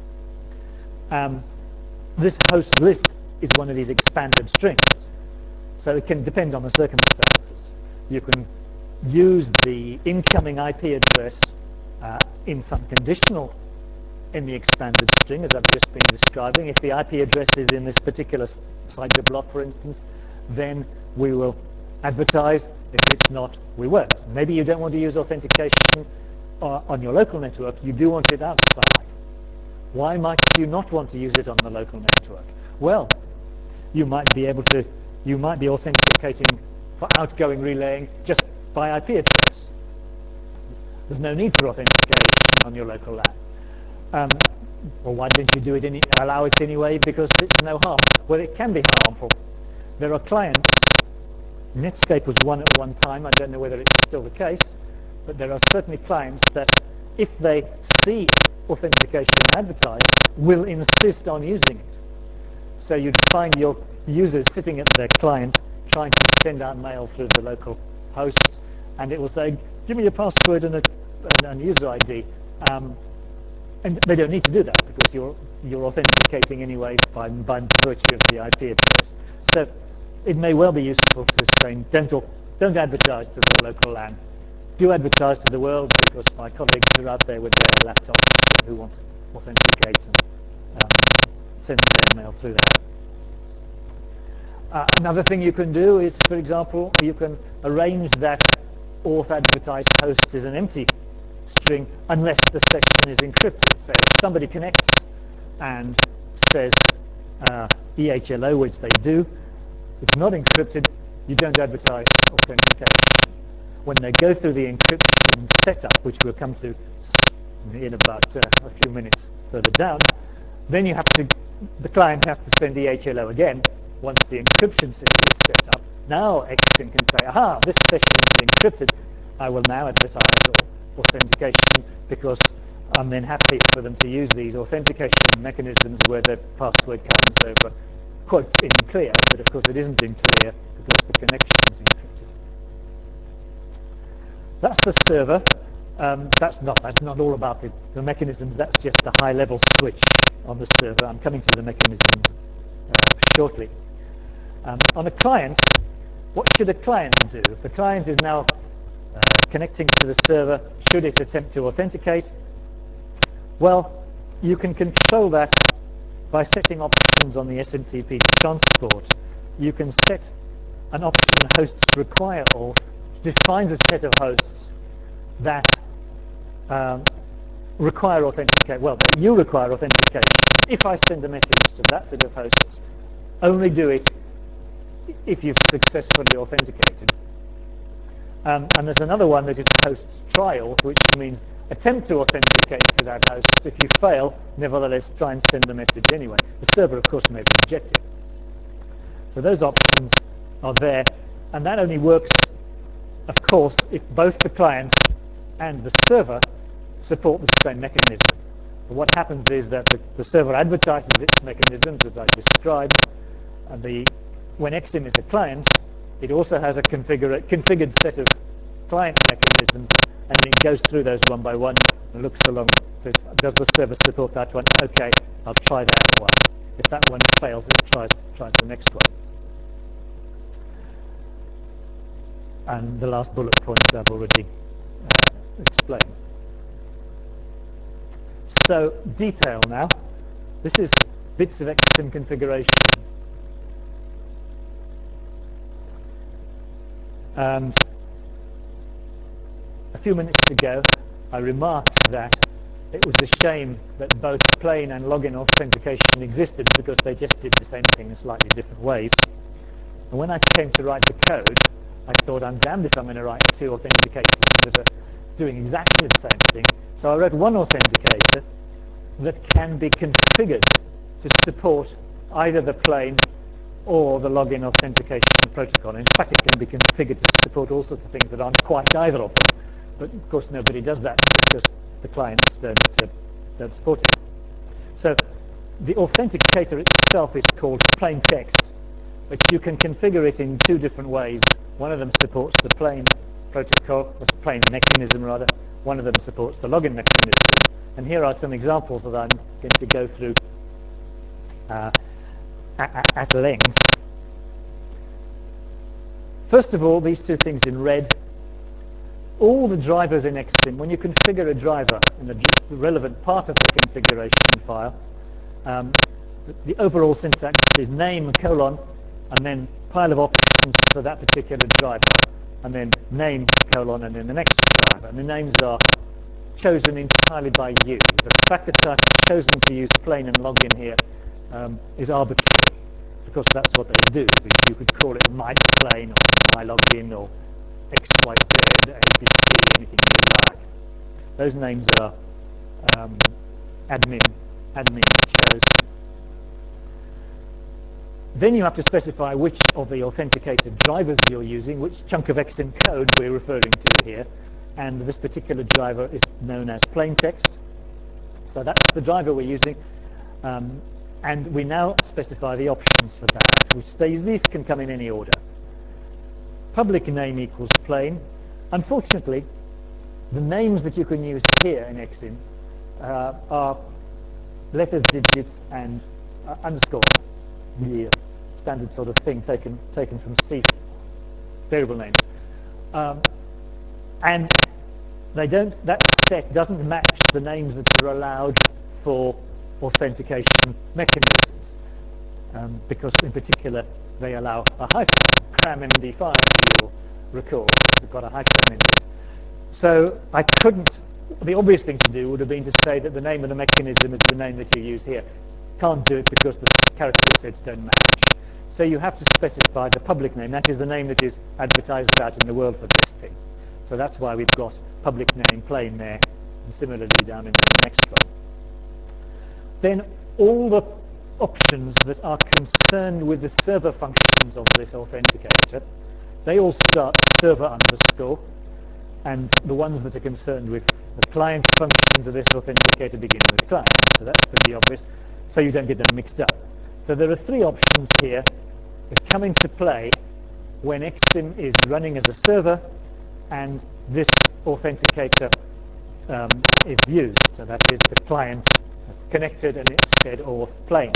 This host list is one of these expanded strings. So it can depend on the circumstances. You can use the incoming IP address in some conditional in the expanded string, as I've just been describing. If the IP address is in this particular CIDR block, for instance, then we will advertise. If it's not, we won't. Maybe you don't want to use authentication on your local network. You do want it outside. Why might you not want to use it on the local network? Well, you might be authenticating for outgoing relaying just by IP address. There's no need for authentication on your local LAN. Well, why don't you allow it anyway? Because it's no harm. Well, it can be harmful. There are clients Netscape was one at one time. I don't know whether it's still the case, but there are certainly clients that, if they see authentication advertised, will insist on using it. So you'd find your users sitting at their client trying to send out mail through the local host, and it will say, give me your password and a user ID. And they don't need to do that because you're authenticating anyway by virtue of the IP address. So it may well be useful to say, don't advertise to the local LAN. Do advertise to the world, because my colleagues are out there with their laptops who want to authenticate and send their mail through there. Another thing you can do is, for example, you can arrange that auth advertised host is an empty string unless the session is encrypted. So if somebody connects and says EHLO, which they do, it's not encrypted, you don't advertise authentication. When they go through the encryption setup, which we'll come to in about a few minutes further down, then the client has to send EHLO again once the encryption is set up. Now Exim can say, aha, this session is encrypted. I will now advertise authentication, because I'm then happy for them to use these authentication mechanisms where the password comes over, quotes, in clear, but of course it isn't in clear because the connection is encrypted. That's the server. That's not all about the mechanisms. That's just the high-level switch on the server. I'm coming to the mechanisms shortly. On a client, what should a client do? If the client is now connecting to the server, should it attempt to authenticate? Well, you can control that by setting options on the SMTP transport. You can set an option, hosts require auth, defines a set of hosts that require authentication. Well, you require authentication. If I send a message to that set of hosts, only do it if you've successfully authenticated. And there's another one that is host try auth, which means attempt to authenticate to that host. If you fail, nevertheless try and send the message anyway. The server, of course, may reject it. So those options are there, and that only works, of course, if both the client and the server support the same mechanism. But what happens is that the server advertises its mechanisms, as I described, and when Exim is a client, it also has a configured set of client mechanisms, and it goes through those one by one and looks along, says, does the server support that one? Okay, I'll try that one. If that one fails, it tries the next one. And the last bullet point I've already explained. So detail now. This is bits of Exim configuration. And a few minutes ago, I remarked that it was a shame that both plain and login authentication existed, because they just did the same thing in slightly different ways. And when I came to write the code, I thought, I'm damned if I'm going to write two authenticators that are doing exactly the same thing. So I wrote one authenticator that can be configured to support either the plain or the login authentication protocol. In fact, it can be configured to support all sorts of things that aren't quite either of them. But of course, nobody does that because the clients don't support it. So the authenticator itself is called plain text, but you can configure it in two different ways. One of them supports the plain protocol, or plain mechanism rather. One of them supports the login mechanism. And here are some examples that I'm going to go through at length. First of all, these two things in red. All the drivers in Exim, when you configure a driver in the relevant part of the configuration file, the overall syntax is name, colon, and then pile of options for that particular driver, and then name, colon, and then the next driver. And the names are chosen entirely by you. The fact that I've chosen to use plain and login here is arbitrary, because that's what they will do. You could call it my plain or my login or XYZ, ABC, anything you like. Those names are admin chose. Then you have to specify which of the authenticator drivers you're using, which chunk of Exim code we're referring to here. And this particular driver is known as plaintext. So that's the driver we're using. And we now specify the options for that, which these can come in any order. Public name equals plain. Unfortunately, the names that you can use here in Exim are letters, digits, and underscore, the standard sort of thing taken from C variable names. And that set doesn't match the names that are allowed for authentication mechanisms, because in particular they allow a hyphen. CramMD5, you'll recall, has got a hyphen into it. So the obvious thing to do would have been to say that the name of the mechanism is the name that you use here. Can't do it because the character sets don't match. So you have to specify the public name. That is the name that is advertised about in the world for this thing. So that's why we've got public name plain there, and similarly down in the next one. Then all the options that are concerned with the server functions of this authenticator, they all start server underscore, and the ones that are concerned with the client functions of this authenticator begin with client. So that's pretty obvious, so you don't get them mixed up. So there are three options here that come into play when Exim is running as a server and this authenticator is used. So that is, the client is connected and it's said auth plain.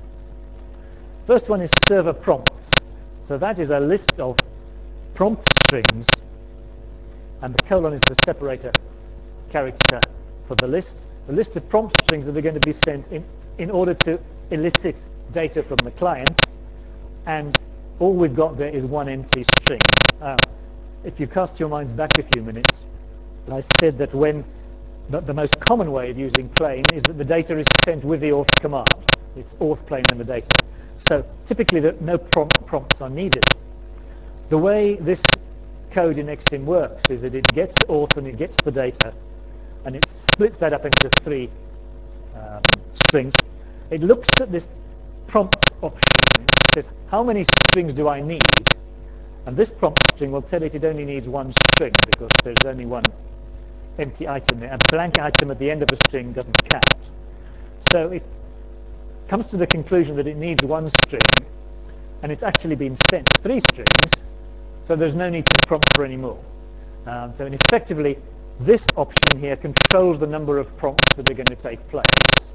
First one is server prompts. So that is a list of prompt strings, and the colon is the separator character for the list. The list of prompt strings that are going to be sent in order to elicit data from the client, and all we've got there is one empty string. If you cast your minds back a few minutes, I said that the most common way of using plain is that the data is sent with the auth command. It's auth plain and the data. So typically no prompts are needed. The way this code in Exim works is that it gets auth and it gets the data, and it splits that up into three strings. It looks at this prompts option and it says, how many strings do I need? And this prompt string will tell it only needs one string because there's only one empty item there. A blank item at the end of a string doesn't count. So it comes to the conclusion that it needs one string, and it's actually been sent three strings, so there's no need to prompt for any more. So effectively, this option here controls the number of prompts that are going to take place.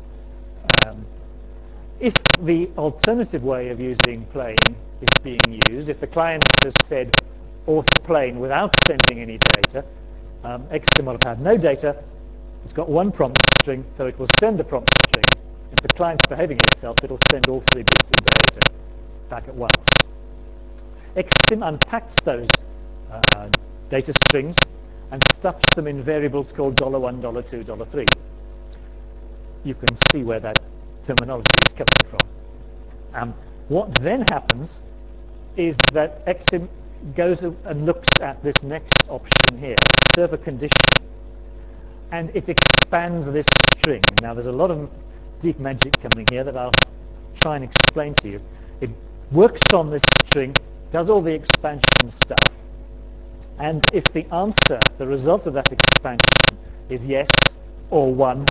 If the alternative way of using plain is being used, if the client has said auth plain without sending any data, Exim will have had no data. It's got one prompt string, so it will send the prompt string. If the client's behaving itself, it'll send all three bits of data back at once. Exim unpacks those data strings and stuffs them in variables called $1, $2, $3. You can see where that terminology is coming from. What then happens is that Exim goes and looks at this next option here, server condition, and it expands this string. Now there's a lot of deep magic coming here that I'll try and explain to you. It works on this string, does all the expansion stuff, and if the answer, the result of that expansion, is yes or 1,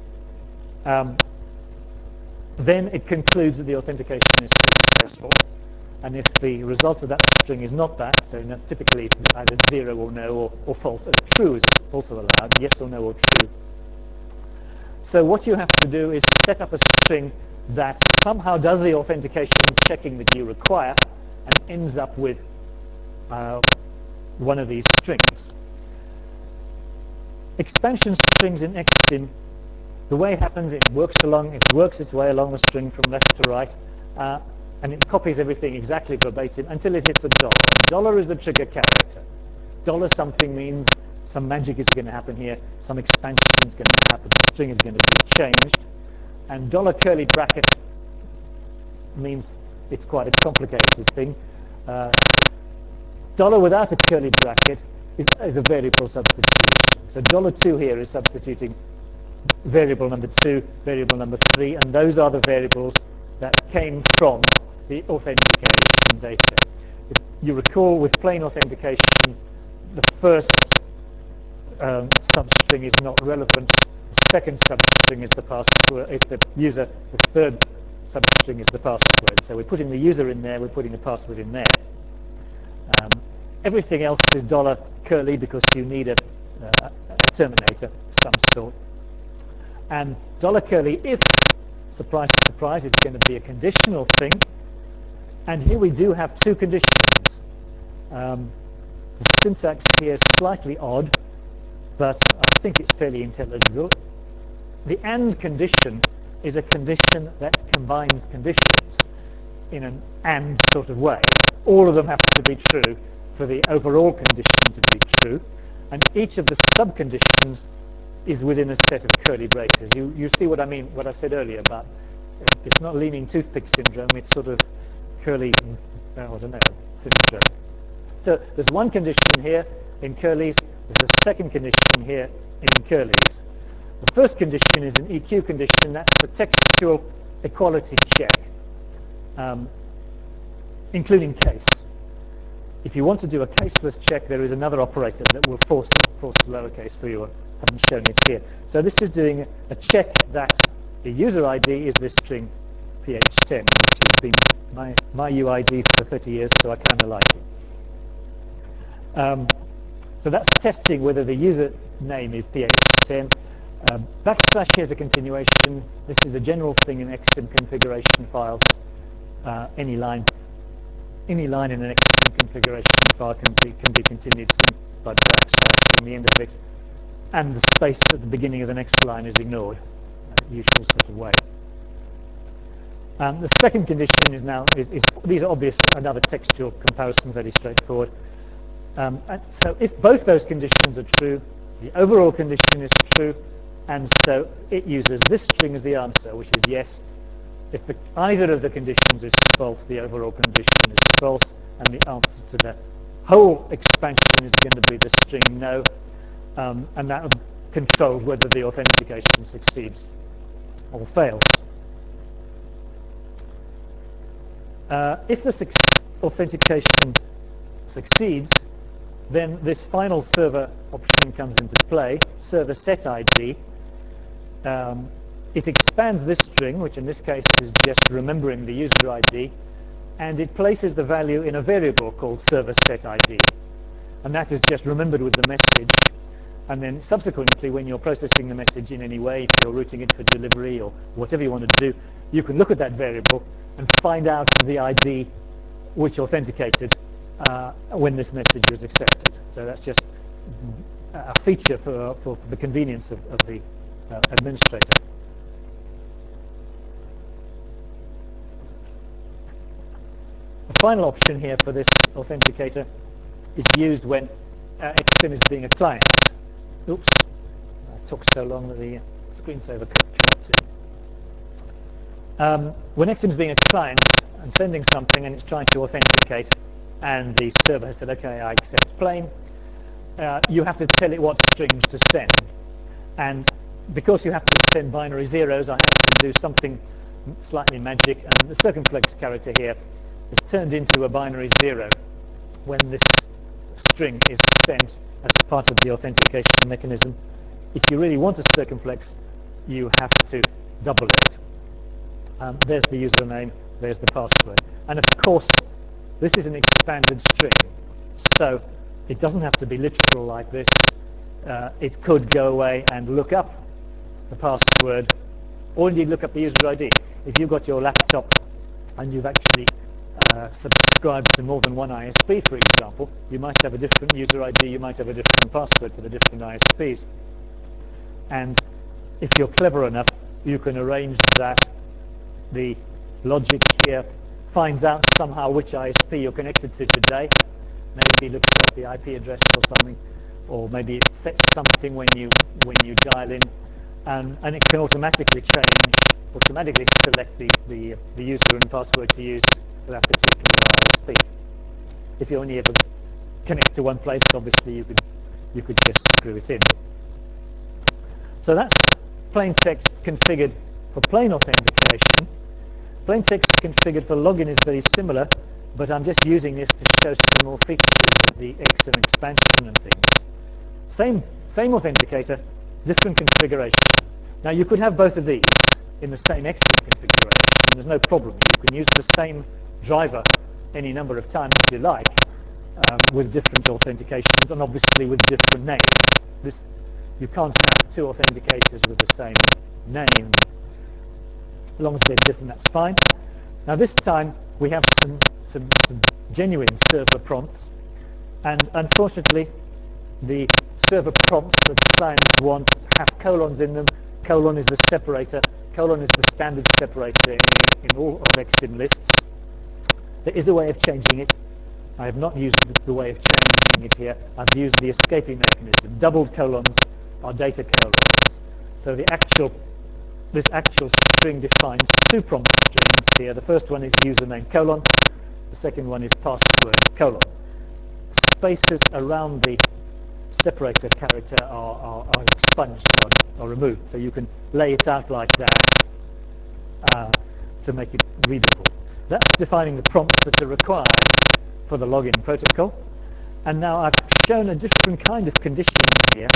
then it concludes that the authentication is successful. And if the result of that string is not that, so typically it's either 0 or no or false, true is also allowed, yes or no or true. So what you have to do is set up a string that somehow does the authentication checking that you require and ends up with one of these strings. Expansion strings in Exim, the way it happens, it works its way along the string from left to right, and it copies everything exactly verbatim until it hits a $. And $ is the trigger character. $ something means some magic is going to happen here, some expansion is going to happen, the string is going to be changed. And $ curly bracket means it's quite a complicated thing. $, without a curly bracket is a variable substitution. So $2 here is substituting variable number 2, variable number 3, and those are the variables that came from the authentication data. If you recall, with plain authentication, the first substring is not relevant. The second substring is the password, is the user. The third substring is the password. So we're putting the user in there, we're putting the password in there. Everything else is $curly because you need a terminator of some sort. And $curly if, surprise, surprise, it's going to be a conditional thing. And here we do have two conditions. The syntax here is slightly odd, but I think it's fairly intelligible. The AND condition is a condition that combines conditions in an AND sort of way. All of them have to be true for the overall condition to be true, and each of the subconditions is within a set of curly braces. You see what I mean, what I said earlier about it's not leaning toothpick syndrome, it's sort of curly, I don't know, syndrome. So there's one condition here in curlies, there's a second condition here in curlies. The first condition is an EQ condition, that's a textual equality check, including case. If you want to do a caseless check, there is another operator that will force lowercase for you. I haven't shown it here. So this is doing a check that the user ID is this string ph10, which has been my UID for 30 years, so I kind of like it. So that's testing whether the user name is ph10. Backslash here is a continuation. This is a general thing in Xsim configuration files. Any line in an Xsim configuration file can be continued by backslash in the end of it, and the space at the beginning of the next line is ignored, usual sort of way. The second condition is these are obvious, another textual comparison, very straightforward. And so if both those conditions are true, the overall condition is true, and so it uses this string as the answer, which is yes. If either of the conditions is false, the overall condition is false, and the answer to the whole expansion is going to be the string no, and that controls whether the authentication succeeds or fails. If the authentication succeeds, then this final server option comes into play, server set ID. It expands this string, which in this case is just remembering the user ID, and it places the value in a variable called server set ID. And that is just remembered with the message. And then subsequently, when you're processing the message in any way, if you're routing it for delivery or whatever you want to do, you can look at that variable and find out the ID which authenticated when this message was accepted. So that's just a feature for the convenience of the administrator. The final option here for this authenticator is used when Xsim is being a client. Oops, I took so long that the screensaver shut in. When Xsim is being a client and sending something and it's trying to authenticate, and the server has said, okay, I accept plain, you have to tell it what strings to send. And because you have to send binary zeros, I have to do something slightly magic, and the circumflex character here is turned into a binary 0 when this string is sent as part of the authentication mechanism. If you really want a circumflex, you have to double it. There's the username, there's the password. And of course, this is an expanded string, so it doesn't have to be literal like this. It could go away and look up the password, or indeed look up the user ID. If you've got your laptop and you've actually subscribed to more than one ISP, for example, you might have a different user ID, you might have a different password for the different ISPs. And if you're clever enough, you can arrange that the logic here finds out somehow which ISP you're connected to today. Maybe looks at the IP address or something, or maybe it sets something when you dial in, and it can automatically select the user and password to use for that particular ISP. If you only ever connect to one place, obviously you could just screw it in. So that's plain text configured for plain authentication. Plain text configured for login is very similar, but I'm just using this to show some more features of the XIM expansion and things. Same authenticator, different configuration. Now you could have both of these in the same XIM configuration, and there's no problem. You can use the same driver any number of times as you like, with different authentications and obviously with different names. You can't have two authenticators with the same name. As long as they're different, that's fine. Now this time we have some genuine server prompts, and unfortunately the server prompts that the clients want have colons in them. Colon is the separator. Colon is the standard separator in all of XIM lists. There is a way of changing it. I have not used the way of changing it here. I've used the escaping mechanism. Doubled colons are data colons. So this actual string defines two prompt strings here. The first one is username colon. The second one is password colon. Spaces around the separator character are expunged, are removed. So you can lay it out like that to make it readable. That's defining the prompts that are required for the login protocol. And now I've shown a different kind of condition here,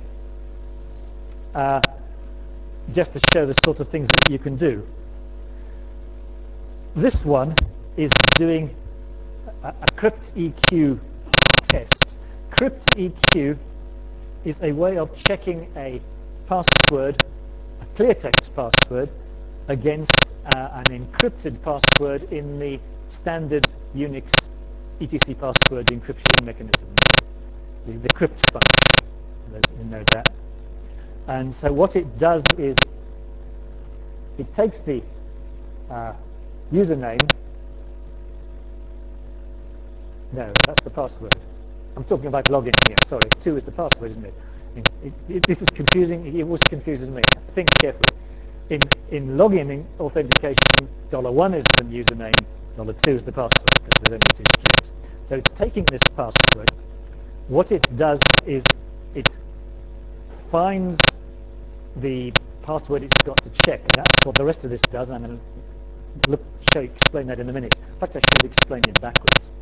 just to show the sort of things that you can do. This one is doing a crypt-EQ test. Crypt-EQ is a way of checking a password, a clear text password, against an encrypted password in the standard Unix etc password encryption mechanisms, the crypt function. You know that. And so what it does is it takes the username. No, that's the password. I'm talking about login here. Sorry, 2 is the password, isn't it? This is confusing. It always confuses me. Think carefully. In login authentication, $1 is the username, $2 is the password, because there's only 2 strings. So it's taking this password. What it does is it finds the password it's got to check. That's what the rest of this does. I'm going to explain that in a minute. In fact, I should explain it backwards.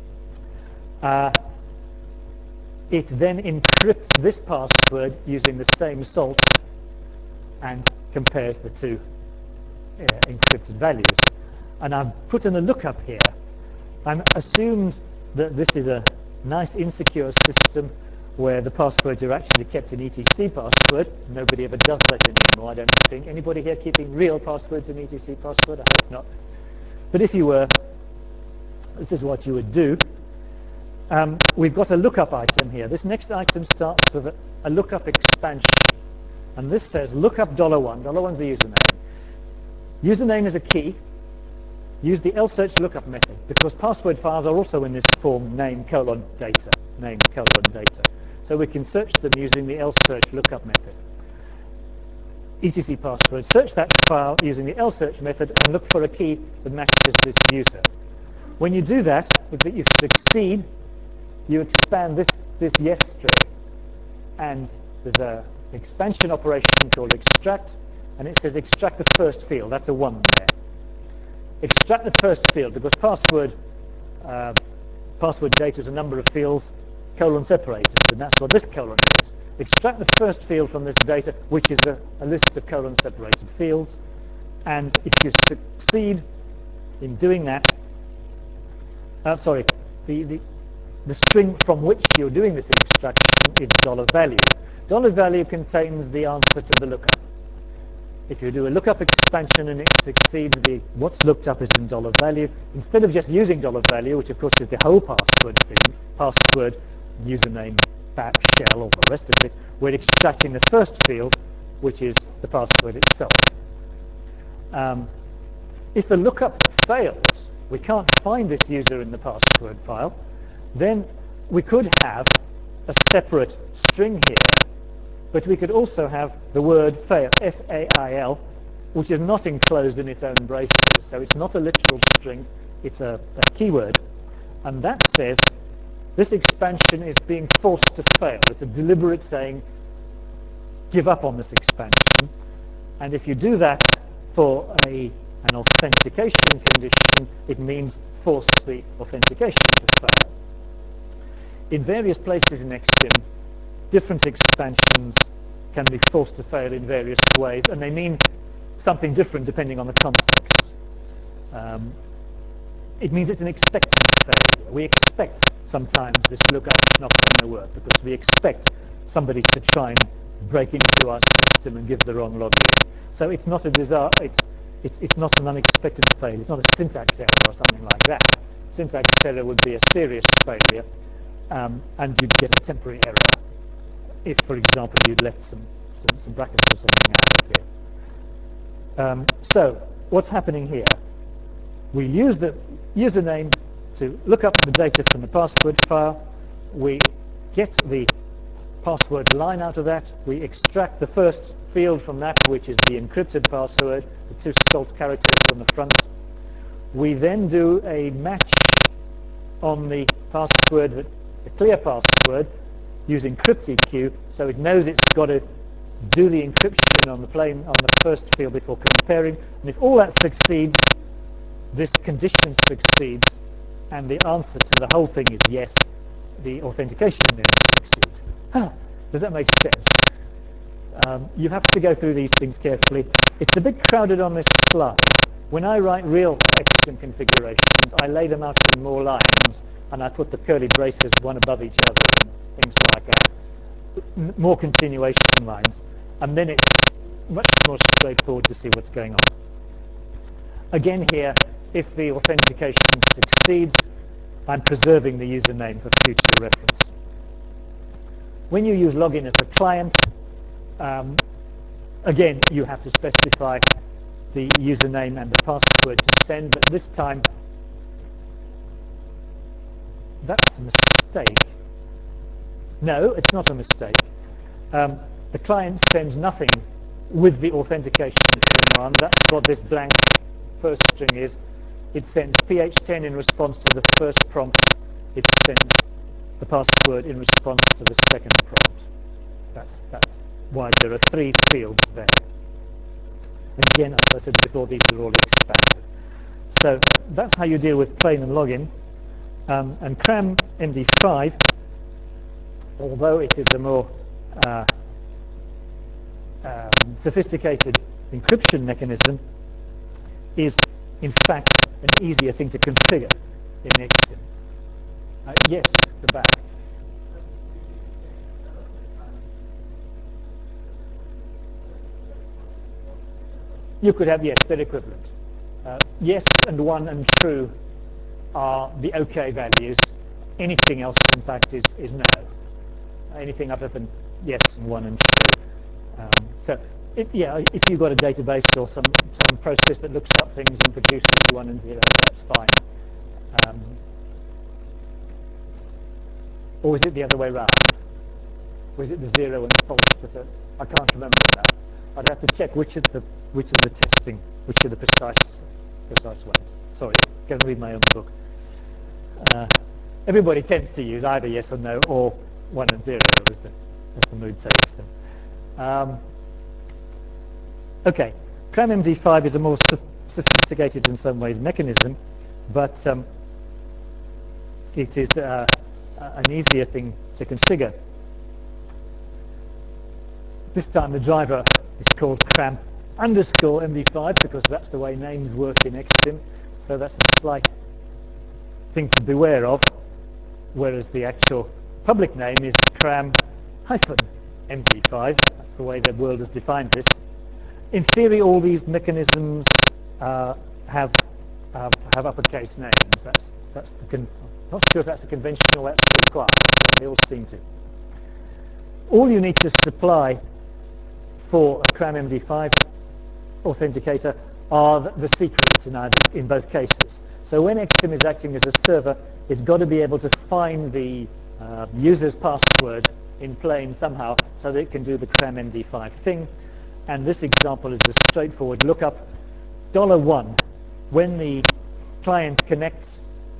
It then encrypts this password using the same salt and compares the two encrypted values. And I've put in a lookup here. I'm assumed that this is a nice insecure system where the passwords are actually kept in etc password. Nobody ever does that anymore, I don't think. Anybody here keeping real passwords in etc password? I hope not. But if you were, this is what you would do. We've got a lookup item here. This next item starts with a lookup expansion. And this says lookup $1. $1's the username. Username is a key. Use the lsearch lookup method, because password files are also in this form name colon data. Name colon data. So we can search them using the lsearch lookup method. etc password. Search that file using the lsearch method and look for a key that matches this user. When you do that, if you succeed, you expand this yes string, and there's an expansion operation called extract, and it says extract the first field. That's a 1 there. Extract the first field, because password data is a number of fields colon separated, and that's what this colon is. Extract the first field from this data, which is a list of colon separated fields, and if you succeed in doing that, the string from which you're doing this extraction is $value. $value contains the answer to the lookup. If you do a lookup expansion and it succeeds, what's looked up is in $value. Instead of just using $value, which of course is the whole password thing, password, username, shell, all the rest of it, we're extracting the first field, which is the password itself. If the lookup fails, we can't find this user in the password file, then we could have a separate string here, but we could also have the word fail, F-A-I-L, which is not enclosed in its own braces. So it's not a literal string, it's a keyword. And that says this expansion is being forced to fail. It's a deliberate saying, give up on this expansion. And if you do that for a an authentication condition, it means force the authentication to fail. In various places in Exim, different expansions can be forced to fail in various ways, and they mean something different depending on the context. It means it's an expected failure. We expect sometimes this lookup is not going to work because we expect somebody to try and break into our system and give the wrong login. So it's not it's not an unexpected failure. It's not a syntax error or something like that. Syntax error would be a serious failure, and you'd get a temporary error if, for example, you'd left some brackets or something out of here. So what's happening here? We use the username to look up the data from the password file. We get the password line out of that. We extract the first field from that, which is the encrypted password, the 2 salt characters on the front. We then do a match on the password, the clear password, using cryptEQ, so it knows it's got to do the encryption on the first field before comparing. And if all that succeeds, this condition succeeds, and the answer to the whole thing is yes, the authentication then succeeds. Does that make sense? You have to go through these things carefully. It's a bit crowded on this slide. When I write real Exim configurations, I lay them out in more lines, and I put the curly braces one above each other and things like that. More continuation lines. And then it's much more straightforward to see what's going on. Again here, if the authentication succeeds, I'm preserving the username for future reference. When you use login as a client, again, you have to specify the username and the password to send, but this time, that's a mistake. No, it's not a mistake. The client sends nothing with the authentication command. That's what this blank first string is. It sends ph10 in response to the first prompt. It sends the password in response to the second prompt. That's why there are 3 fields there. And again, as I said before, these are all expanded. So that's how you deal with plain and login. And CRAM MD5, although it is a more sophisticated encryption mechanism, is in fact an easier thing to configure in Exim. Yes, the back. You could have, yes, they're equivalent. Yes and 1 and true are the OK values. Anything else, in fact, is no. Anything other than yes and 1 and true. If you've got a database or some process that looks up things and produces 1 and 0, that's fine. Or is it the other way around? Or is it the 0 and false? But I can't remember now. I'd have to check which of the testing, which are the precise ones. Sorry, can't read my own book. Everybody tends to use either yes or no or 1 and 0 as the mood takes them. Okay, CRAM MD5 is a more sophisticated in some ways mechanism, but it is an easier thing to configure. This time the driver is called CRAM underscore MD5 because that's the way names work in Exim, so that's a slight thing to beware of, whereas the actual public name is CRAM hyphen MD5. That's the way the world has defined this. In theory, all these mechanisms have uppercase names. Not sure if that's a convention or that's the requirement, but they all seem to. All you need to supply for a CRAM MD5 authenticator are the secrets in both cases. So when Exim is acting as a server, it's got to be able to find the user's password in plain somehow so that it can do the CRAM MD5 thing. And this example is a straightforward lookup. $1, when the client connects,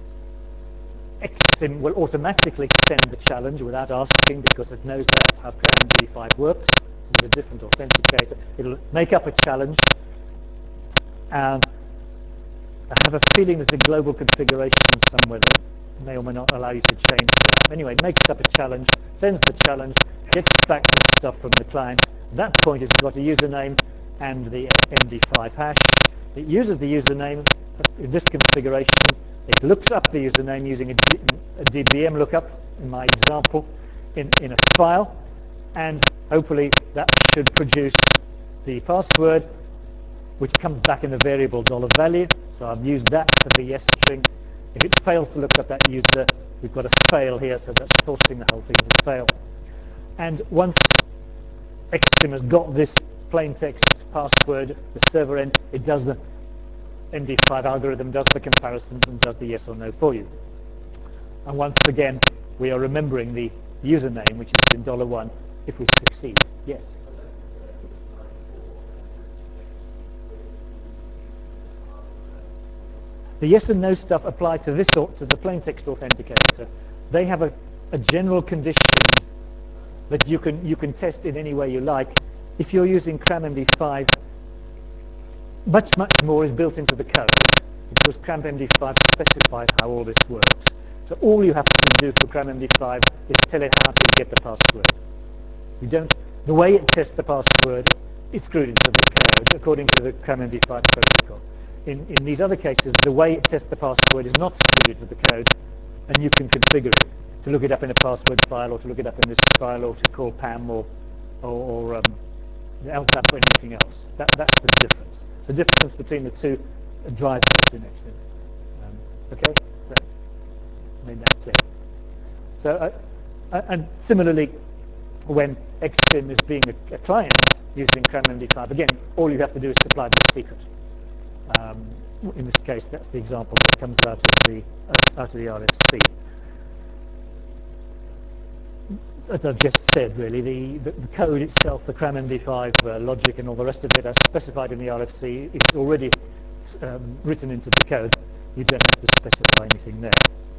Exim will automatically send the challenge without asking because it knows that's how CRAM MD5 works. This is a different authenticator. It'll make up a challenge. And I have a feeling there's a global configuration somewhere that may or may not allow you to change that. Anyway, it makes up a challenge, sends the challenge, gets back some stuff from the client. At that point, it's got a username and the MD5 hash. It uses the username in this configuration. It looks up the username using a DBM lookup, in my example, in a file. And hopefully that should produce the password, which comes back in the variable $value. So I've used that for the yes string. If it fails to look up that user, we've got a fail here, so that's forcing the whole thing to fail. And once Exim has got this plain text password, the server end, it does the MD5 algorithm, does the comparisons, and does the yes or no for you. And once again, we are remembering the username, which is in $1, if we succeed. Yes? The yes and no stuff apply to this to the plain text authenticator. They have a general condition that you can test in any way you like. If you're using CRAM-MD5, much more is built into the code because CRAM-MD5 specifies how all this works. So all you have to do for CRAM-MD5 is tell it how to get the password. You don't. The way it tests the password is screwed into the code according to the CRAM-MD5 protocol. In these other cases, the way it tests the password is not screwed into the code, and you can configure it to look it up in a password file, or to look it up in this file, or to call PAM, or LDAP, or anything else. That's the difference. It's the difference between the two drivers in Exim. Okay, so made that clear. So, and similarly, when Exim is being a client using CRAM-MD5, again, all you have to do is supply the secret. In this case, that's the example that comes out of the RFC. As I've just said, really, the code itself, the CRAM-MD5 logic and all the rest of it, as specified in the RFC, it's already written into the code. You don't have to specify anything there.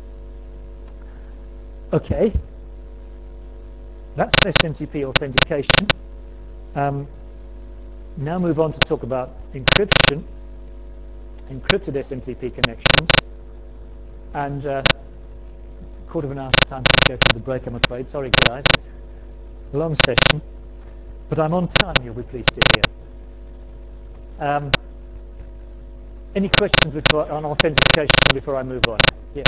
Okay, that's SMTP authentication. Now move on to talk about encryption. Encrypted SMTP connections, and quarter of an hour's time to go to the break, I'm afraid. Sorry guys, it's a long session, but I'm on time, you'll be pleased to hear. Any questions on authentication before I move on? Yes.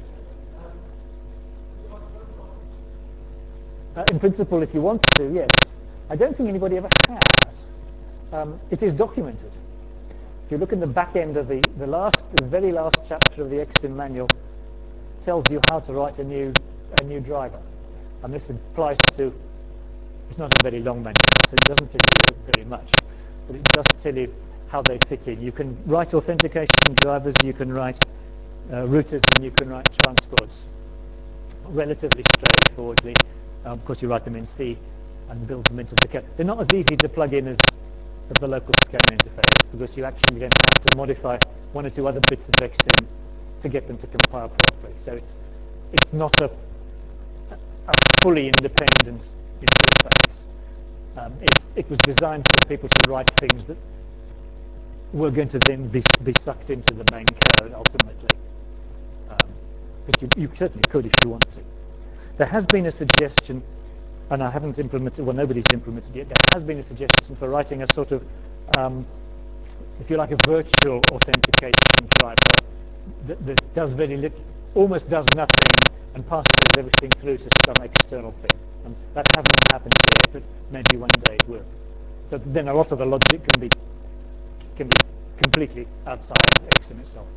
In principle, if you want to, yes. I don't think anybody ever has. It is documented. If you look in the back end of the very last chapter of the Exim manual, it tells you how to write a new driver. And this applies to, it's not a very long manual, so it doesn't tell you very much, but it does tell you how they fit in. You can write authentication drivers, you can write routers, and you can write transports relatively straightforwardly. Of course, you write them in C and build them into the code. They're not as easy to plug in as the local scan interface, because you're actually going to have to modify one or two other bits of Exim to get them to compile properly. So it's not a fully independent interface. It was designed for people to write things that were going to then be sucked into the main code ultimately. But you certainly could if you want to. There has been a suggestion, and I haven't implemented, well, nobody's implemented it yet. There has been a suggestion for writing a sort of, if you like, a virtual authentication driver that does very little, almost does nothing, and passes everything through to some external thing. And that hasn't happened yet, but maybe one day it will. So then a lot of the logic can be completely outside Exim itself.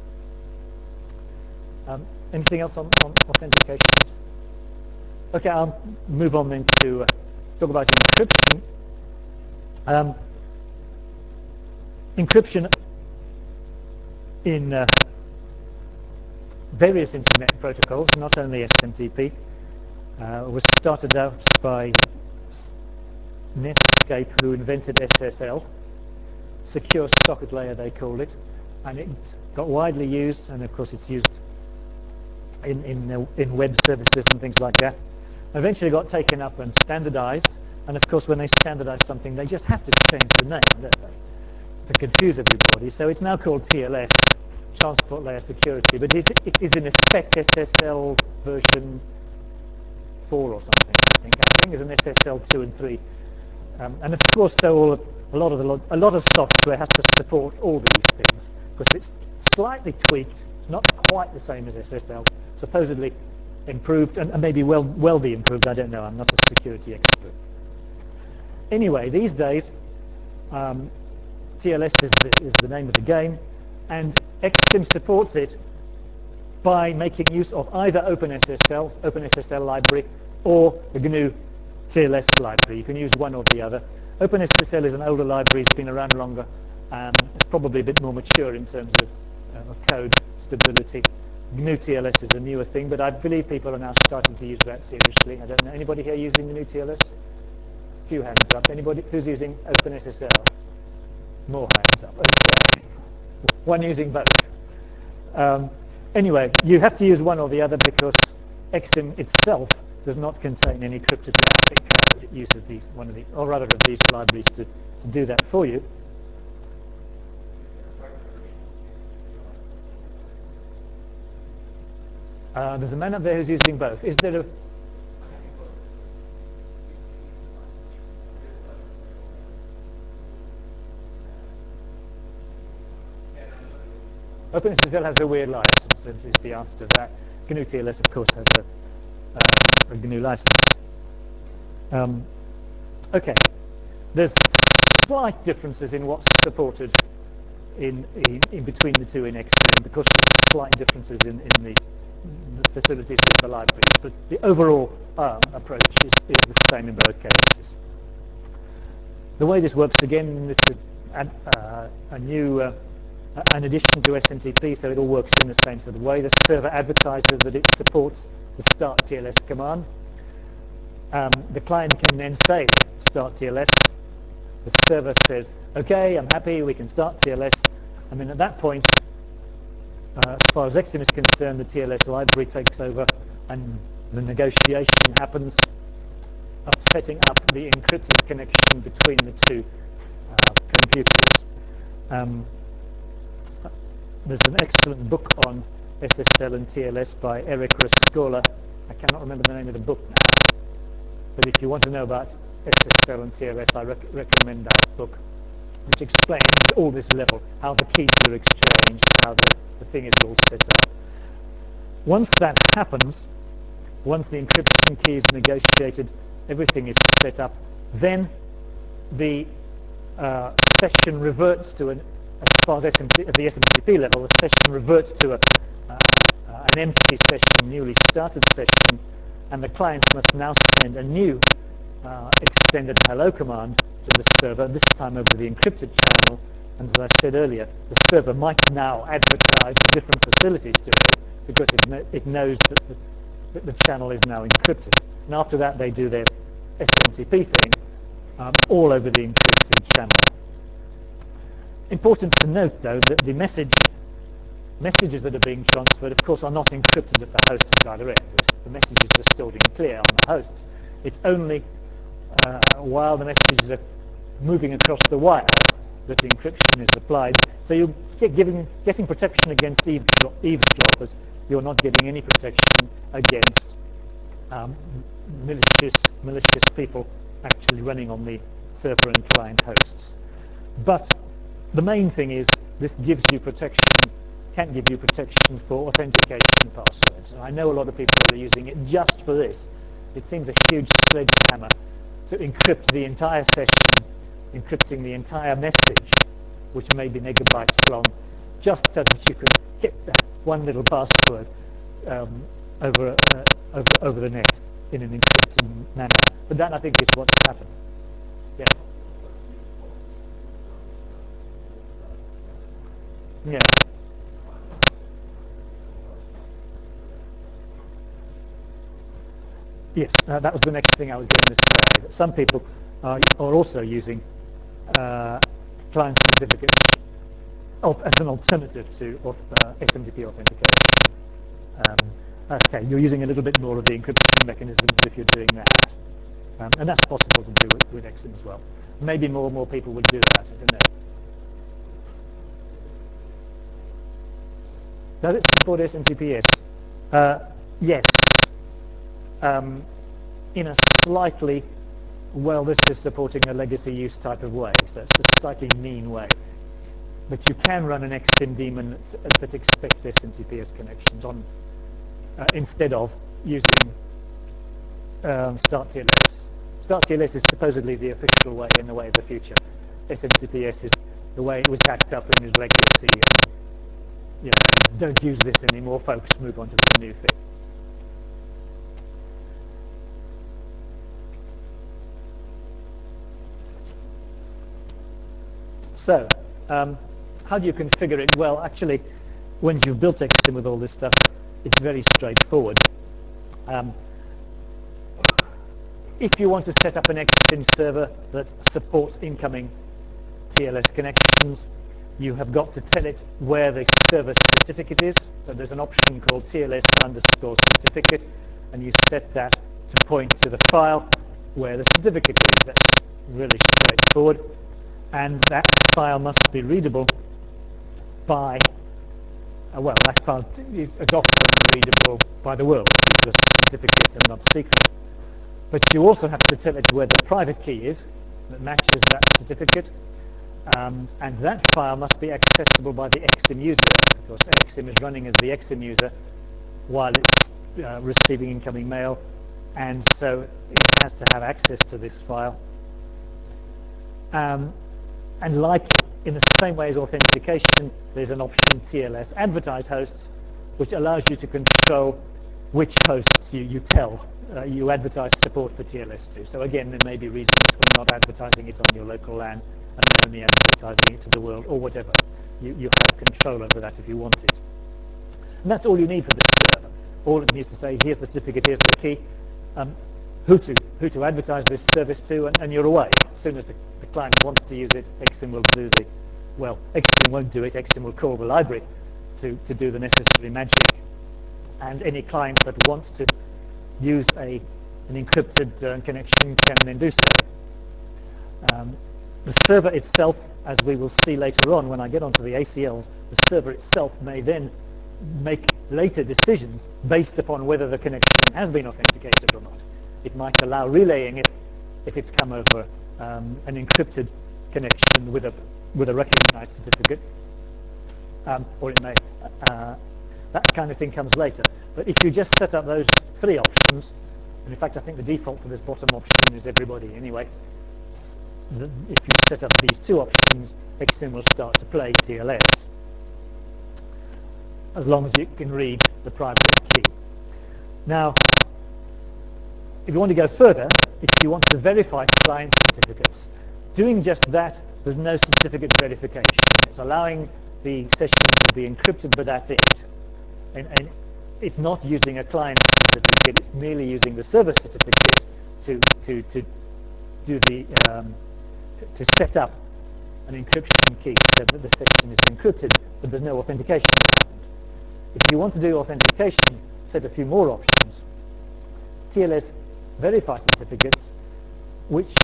Anything else on authentication? Okay, I'll move on then to talk about encryption. Encryption in various internet protocols, not only SMTP, was started out by Netscape, who invented SSL, Secure Socket Layer they called it, and it got widely used, and of course it's used in web services and things like that. Eventually got taken up and standardized, and of course when they standardize something they just have to change the name, don't they, to confuse everybody. So it's now called TLS, transport layer security, but it is in effect SSL version 4 or something. I think there's an SSL 2 and 3, and of course, so a lot of software has to support all these things because it's slightly tweaked, not quite the same as SSL, supposedly improved, and maybe well be improved. I don't know. I'm not a security expert. Anyway, these days, TLS is the name of the game, and XSIM supports it by making use of either OpenSSL library, or the GNU TLS library. You can use one or the other. OpenSSL is an older library, it's been around longer, it's probably a bit more mature in terms of code stability. GNU TLS is a newer thing, but I believe people are now starting to use that seriously. I don't know, anybody here using GNU TLS? A few hands up. Anybody who's using OpenSSL? More hands up, okay. One using both. Anyway, you have to use one or the other because XSIM itself does not contain any cryptographic code. It uses one of these libraries to do that for you. There's a man up there who's using both. Is there a... OpenSSL has a weird license, is the answer to that. GNU TLS, of course, has a GNU license. Okay, there's slight differences in what's supported in between the two in XSIM because of slight differences in the facilities with the libraries, but the overall approach is the same in both cases. The way this works, again, this is an addition to SMTP, so it all works in the same sort of way. The server advertises that it supports the start TLS command. The client can then say start TLS. The server says, okay, I'm happy, we can start TLS. And then at that point, as far as XSIM is concerned, the TLS library takes over and the negotiation happens of setting up the encrypted connection between the two computers. There's an excellent book on SSL and TLS by Eric Rescorla. I cannot remember the name of the book now. But if you want to know about SSL and TLS, I recommend that book, which explains at all this level how the keys are exchanged, how the thing is all set up. Once that happens, once the encryption key is negotiated, everything is set up, then the session reverts to as far as at the SMTP level, the session reverts to an empty session, newly started session, and the client must now send a new extended hello command to the server, this time over the encrypted channel. And as I said earlier, the server might now advertise the different facilities to it because it knows that the channel is now encrypted. And after that, they do their SMTP thing all over the encrypted channel. Important to note, though, that the messages that are being transferred, of course, are not encrypted at the host's either end. The messages are stored in clear on the host. It's only while the messages are moving across the wires that encryption is applied. So you're getting protection against eavesdroppers. You're not getting any protection against malicious people actually running on the server and client hosts. But the main thing is this gives you protection, can give you protection for authentication passwords. And I know a lot of people are using it just for this. It seems a huge sledgehammer to encrypt the entire session, encrypting the entire message, which may be megabytes long, just so that you can get that one little password over the net in an encrypted manner. But that, I think, is what's happened. Yeah. Yeah. Yes, that was the next thing I was going to say. That some people are also using client certificates as an alternative to SMTP authentication. Okay, you're using a little bit more of the encryption mechanisms if you're doing that. And that's possible to do with XSIM as well. Maybe more and more people would do that, I don't know. Does it support SMTPS? Yes. In a slightly, well, this is supporting a legacy use type of way, so it's a slightly mean way. But you can run an XSIM daemon that expects SMTPS connections on instead of using StartTLS. StartTLS is supposedly the official way and the way of the future. SMTPS is the way it was hacked up and is legacy, and you know, don't use this anymore, folks. Move on to the new thing. So, how do you configure it? Well, actually, once you've built XSIM with all this stuff, it's very straightforward. If you want to set up an XSIM server that supports incoming TLS connections, you have got to tell it where the server certificate is. So there's an option called TLS_certificate, and you set that to point to the file where the certificate is. That's really straightforward. And that file must be readable by, well, that file is often readable by the world because certificates are not secret. But you also have to tell it where the private key is that matches that certificate. And that file must be accessible by the XSIM user, because XSIM is running as the XSIM user while it's receiving incoming mail, and so it has to have access to this file. And like in the same way as authentication, there's an option TLS advertise hosts, which allows you to control which hosts you advertise support for TLS to. So again, there may be reasons for not advertising it on your local LAN and only advertising it to the world, or whatever. You have control over that if you want it. And that's all you need for the server. All it needs to say, here's the certificate, here's the key, who to advertise this service to, and you're away. As soon as the client wants to use it, XSIM will do the, well, XSIM won't do it, XSIM will call the library to do the necessary magic. And any client that wants to use an encrypted connection can then do so. The server itself, as we will see later on when I get onto the ACLs, the server itself may then make later decisions based upon whether the connection has been authenticated or not. It might allow relaying if it's come over an encrypted connection with a recognized certificate, or it may that kind of thing comes later. But if you just set up those three options, and in fact I think the default for this bottom option is everybody anyway. If you set up these two options, XSIM will start to play TLS, as long as you can read the private key. Now, if you want to go further, if you want to verify client certificates, doing just that, there's no certificate verification. It's allowing the session to be encrypted, but that's it. And it's not using a client certificate, it's merely using the server certificate to do the to set up an encryption key so that the session is encrypted, but there's no authentication that's happened. If you want to do authentication, set a few more options. TLS verify certificates, which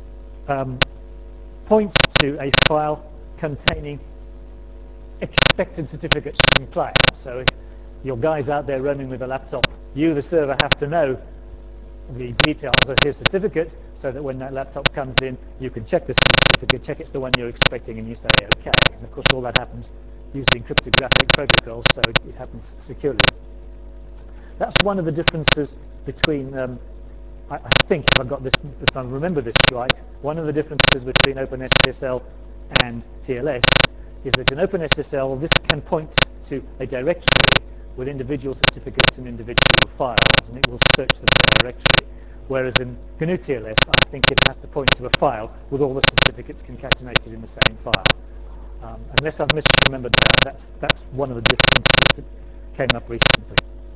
points to a file containing expected certificates from clients. So your guys out there running with a laptop, you, the server, have to know the details of his certificate so that when that laptop comes in, you can check the certificate, check it's the one you're expecting, and you say, okay. And of course, all that happens using cryptographic protocols, so it happens securely. That's one of the differences between, I think, if I remember this right, one of the differences between OpenSSL and TLS is that in OpenSSL, this can point to a directory with individual certificates and individual files, and it will search the directory. Whereas in GNU TLS, I think it has to point to a file with all the certificates concatenated in the same file. Unless I've misremembered that, that's one of the differences that came up recently.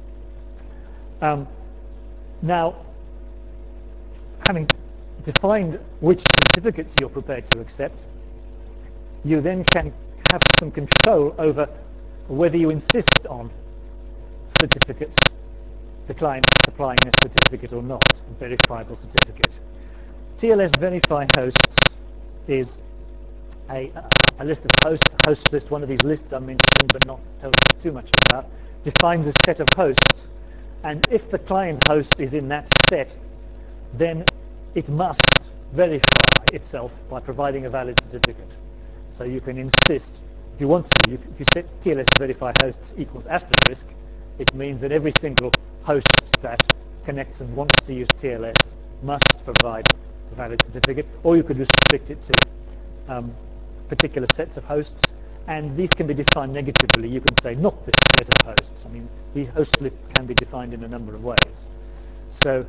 Now, having defined which certificates you're prepared to accept, you then can have some control over whether you insist on certificates, the client supplying a certificate or not, a verifiable certificate. TLS verify hosts is a list of hosts, a host list, one of these lists I'm mentioning but not told too much about, defines a set of hosts. And if the client host is in that set, then it must verify itself by providing a valid certificate. So you can insist, if you want to, if you set TLS verify hosts equals asterisk, it means that every single host that connects and wants to use TLS must provide a valid certificate, or you could restrict it to particular sets of hosts, and these can be defined negatively. You can say not this set of hosts. I mean, these host lists can be defined in a number of ways. So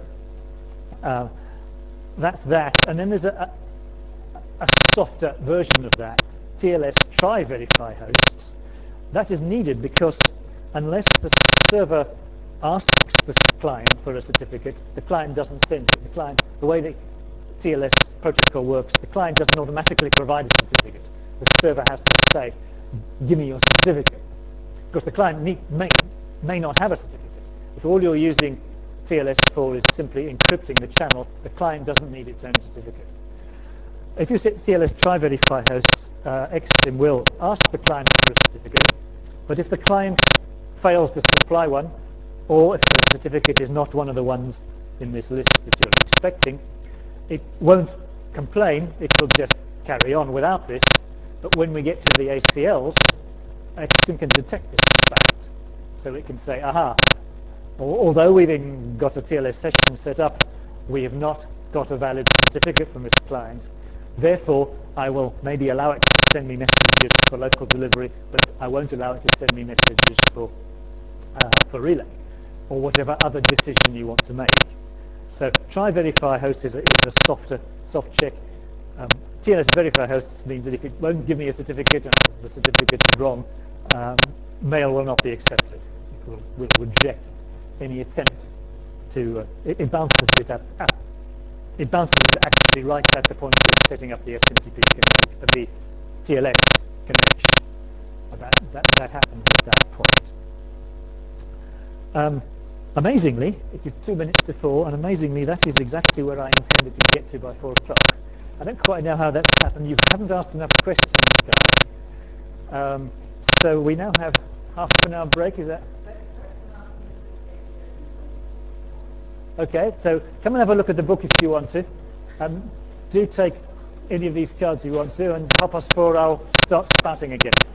that's that, and then there's a softer version of that, TLS try verify hosts. That is needed because unless the server asks the client for a certificate, the client doesn't send it. The way the TLS protocol works, the client doesn't automatically provide a certificate. The server has to say, give me your certificate. Because the client may not have a certificate. If all you're using TLS for is simply encrypting the channel, the client doesn't need its own certificate. If you set TLS try verify hosts, Exasim will ask the client for a certificate, but if the client fails to supply one, or if the certificate is not one of the ones in this list that you're expecting, it won't complain, it will just carry on without this. But when we get to the ACLs, Exasim can detect this fact. So it can say, aha, although we've got a TLS session set up, we have not got a valid certificate from this client. Therefore, I will maybe allow it to send me messages for local delivery, but I won't allow it to send me messages for relay, or whatever other decision you want to make. So try verify host is a soft check. TLS verify hosts means that if it won't give me a certificate and the certificate's wrong, mail will not be accepted. It will reject any attempt to. It bounces it at. It bounces it actually right at the point of setting up the SMTP the TLS connection. That happens at that point. Amazingly, it is 2 minutes to 4, and amazingly, that is exactly where I intended to get to by 4 o'clock. I don't quite know how that's happened. You haven't asked enough questions, guys. So we now have half an hour break. Is that? Okay, so come and have a look at the book if you want to. Do take any of these cards you want to, and 4:30 I'll start spouting again.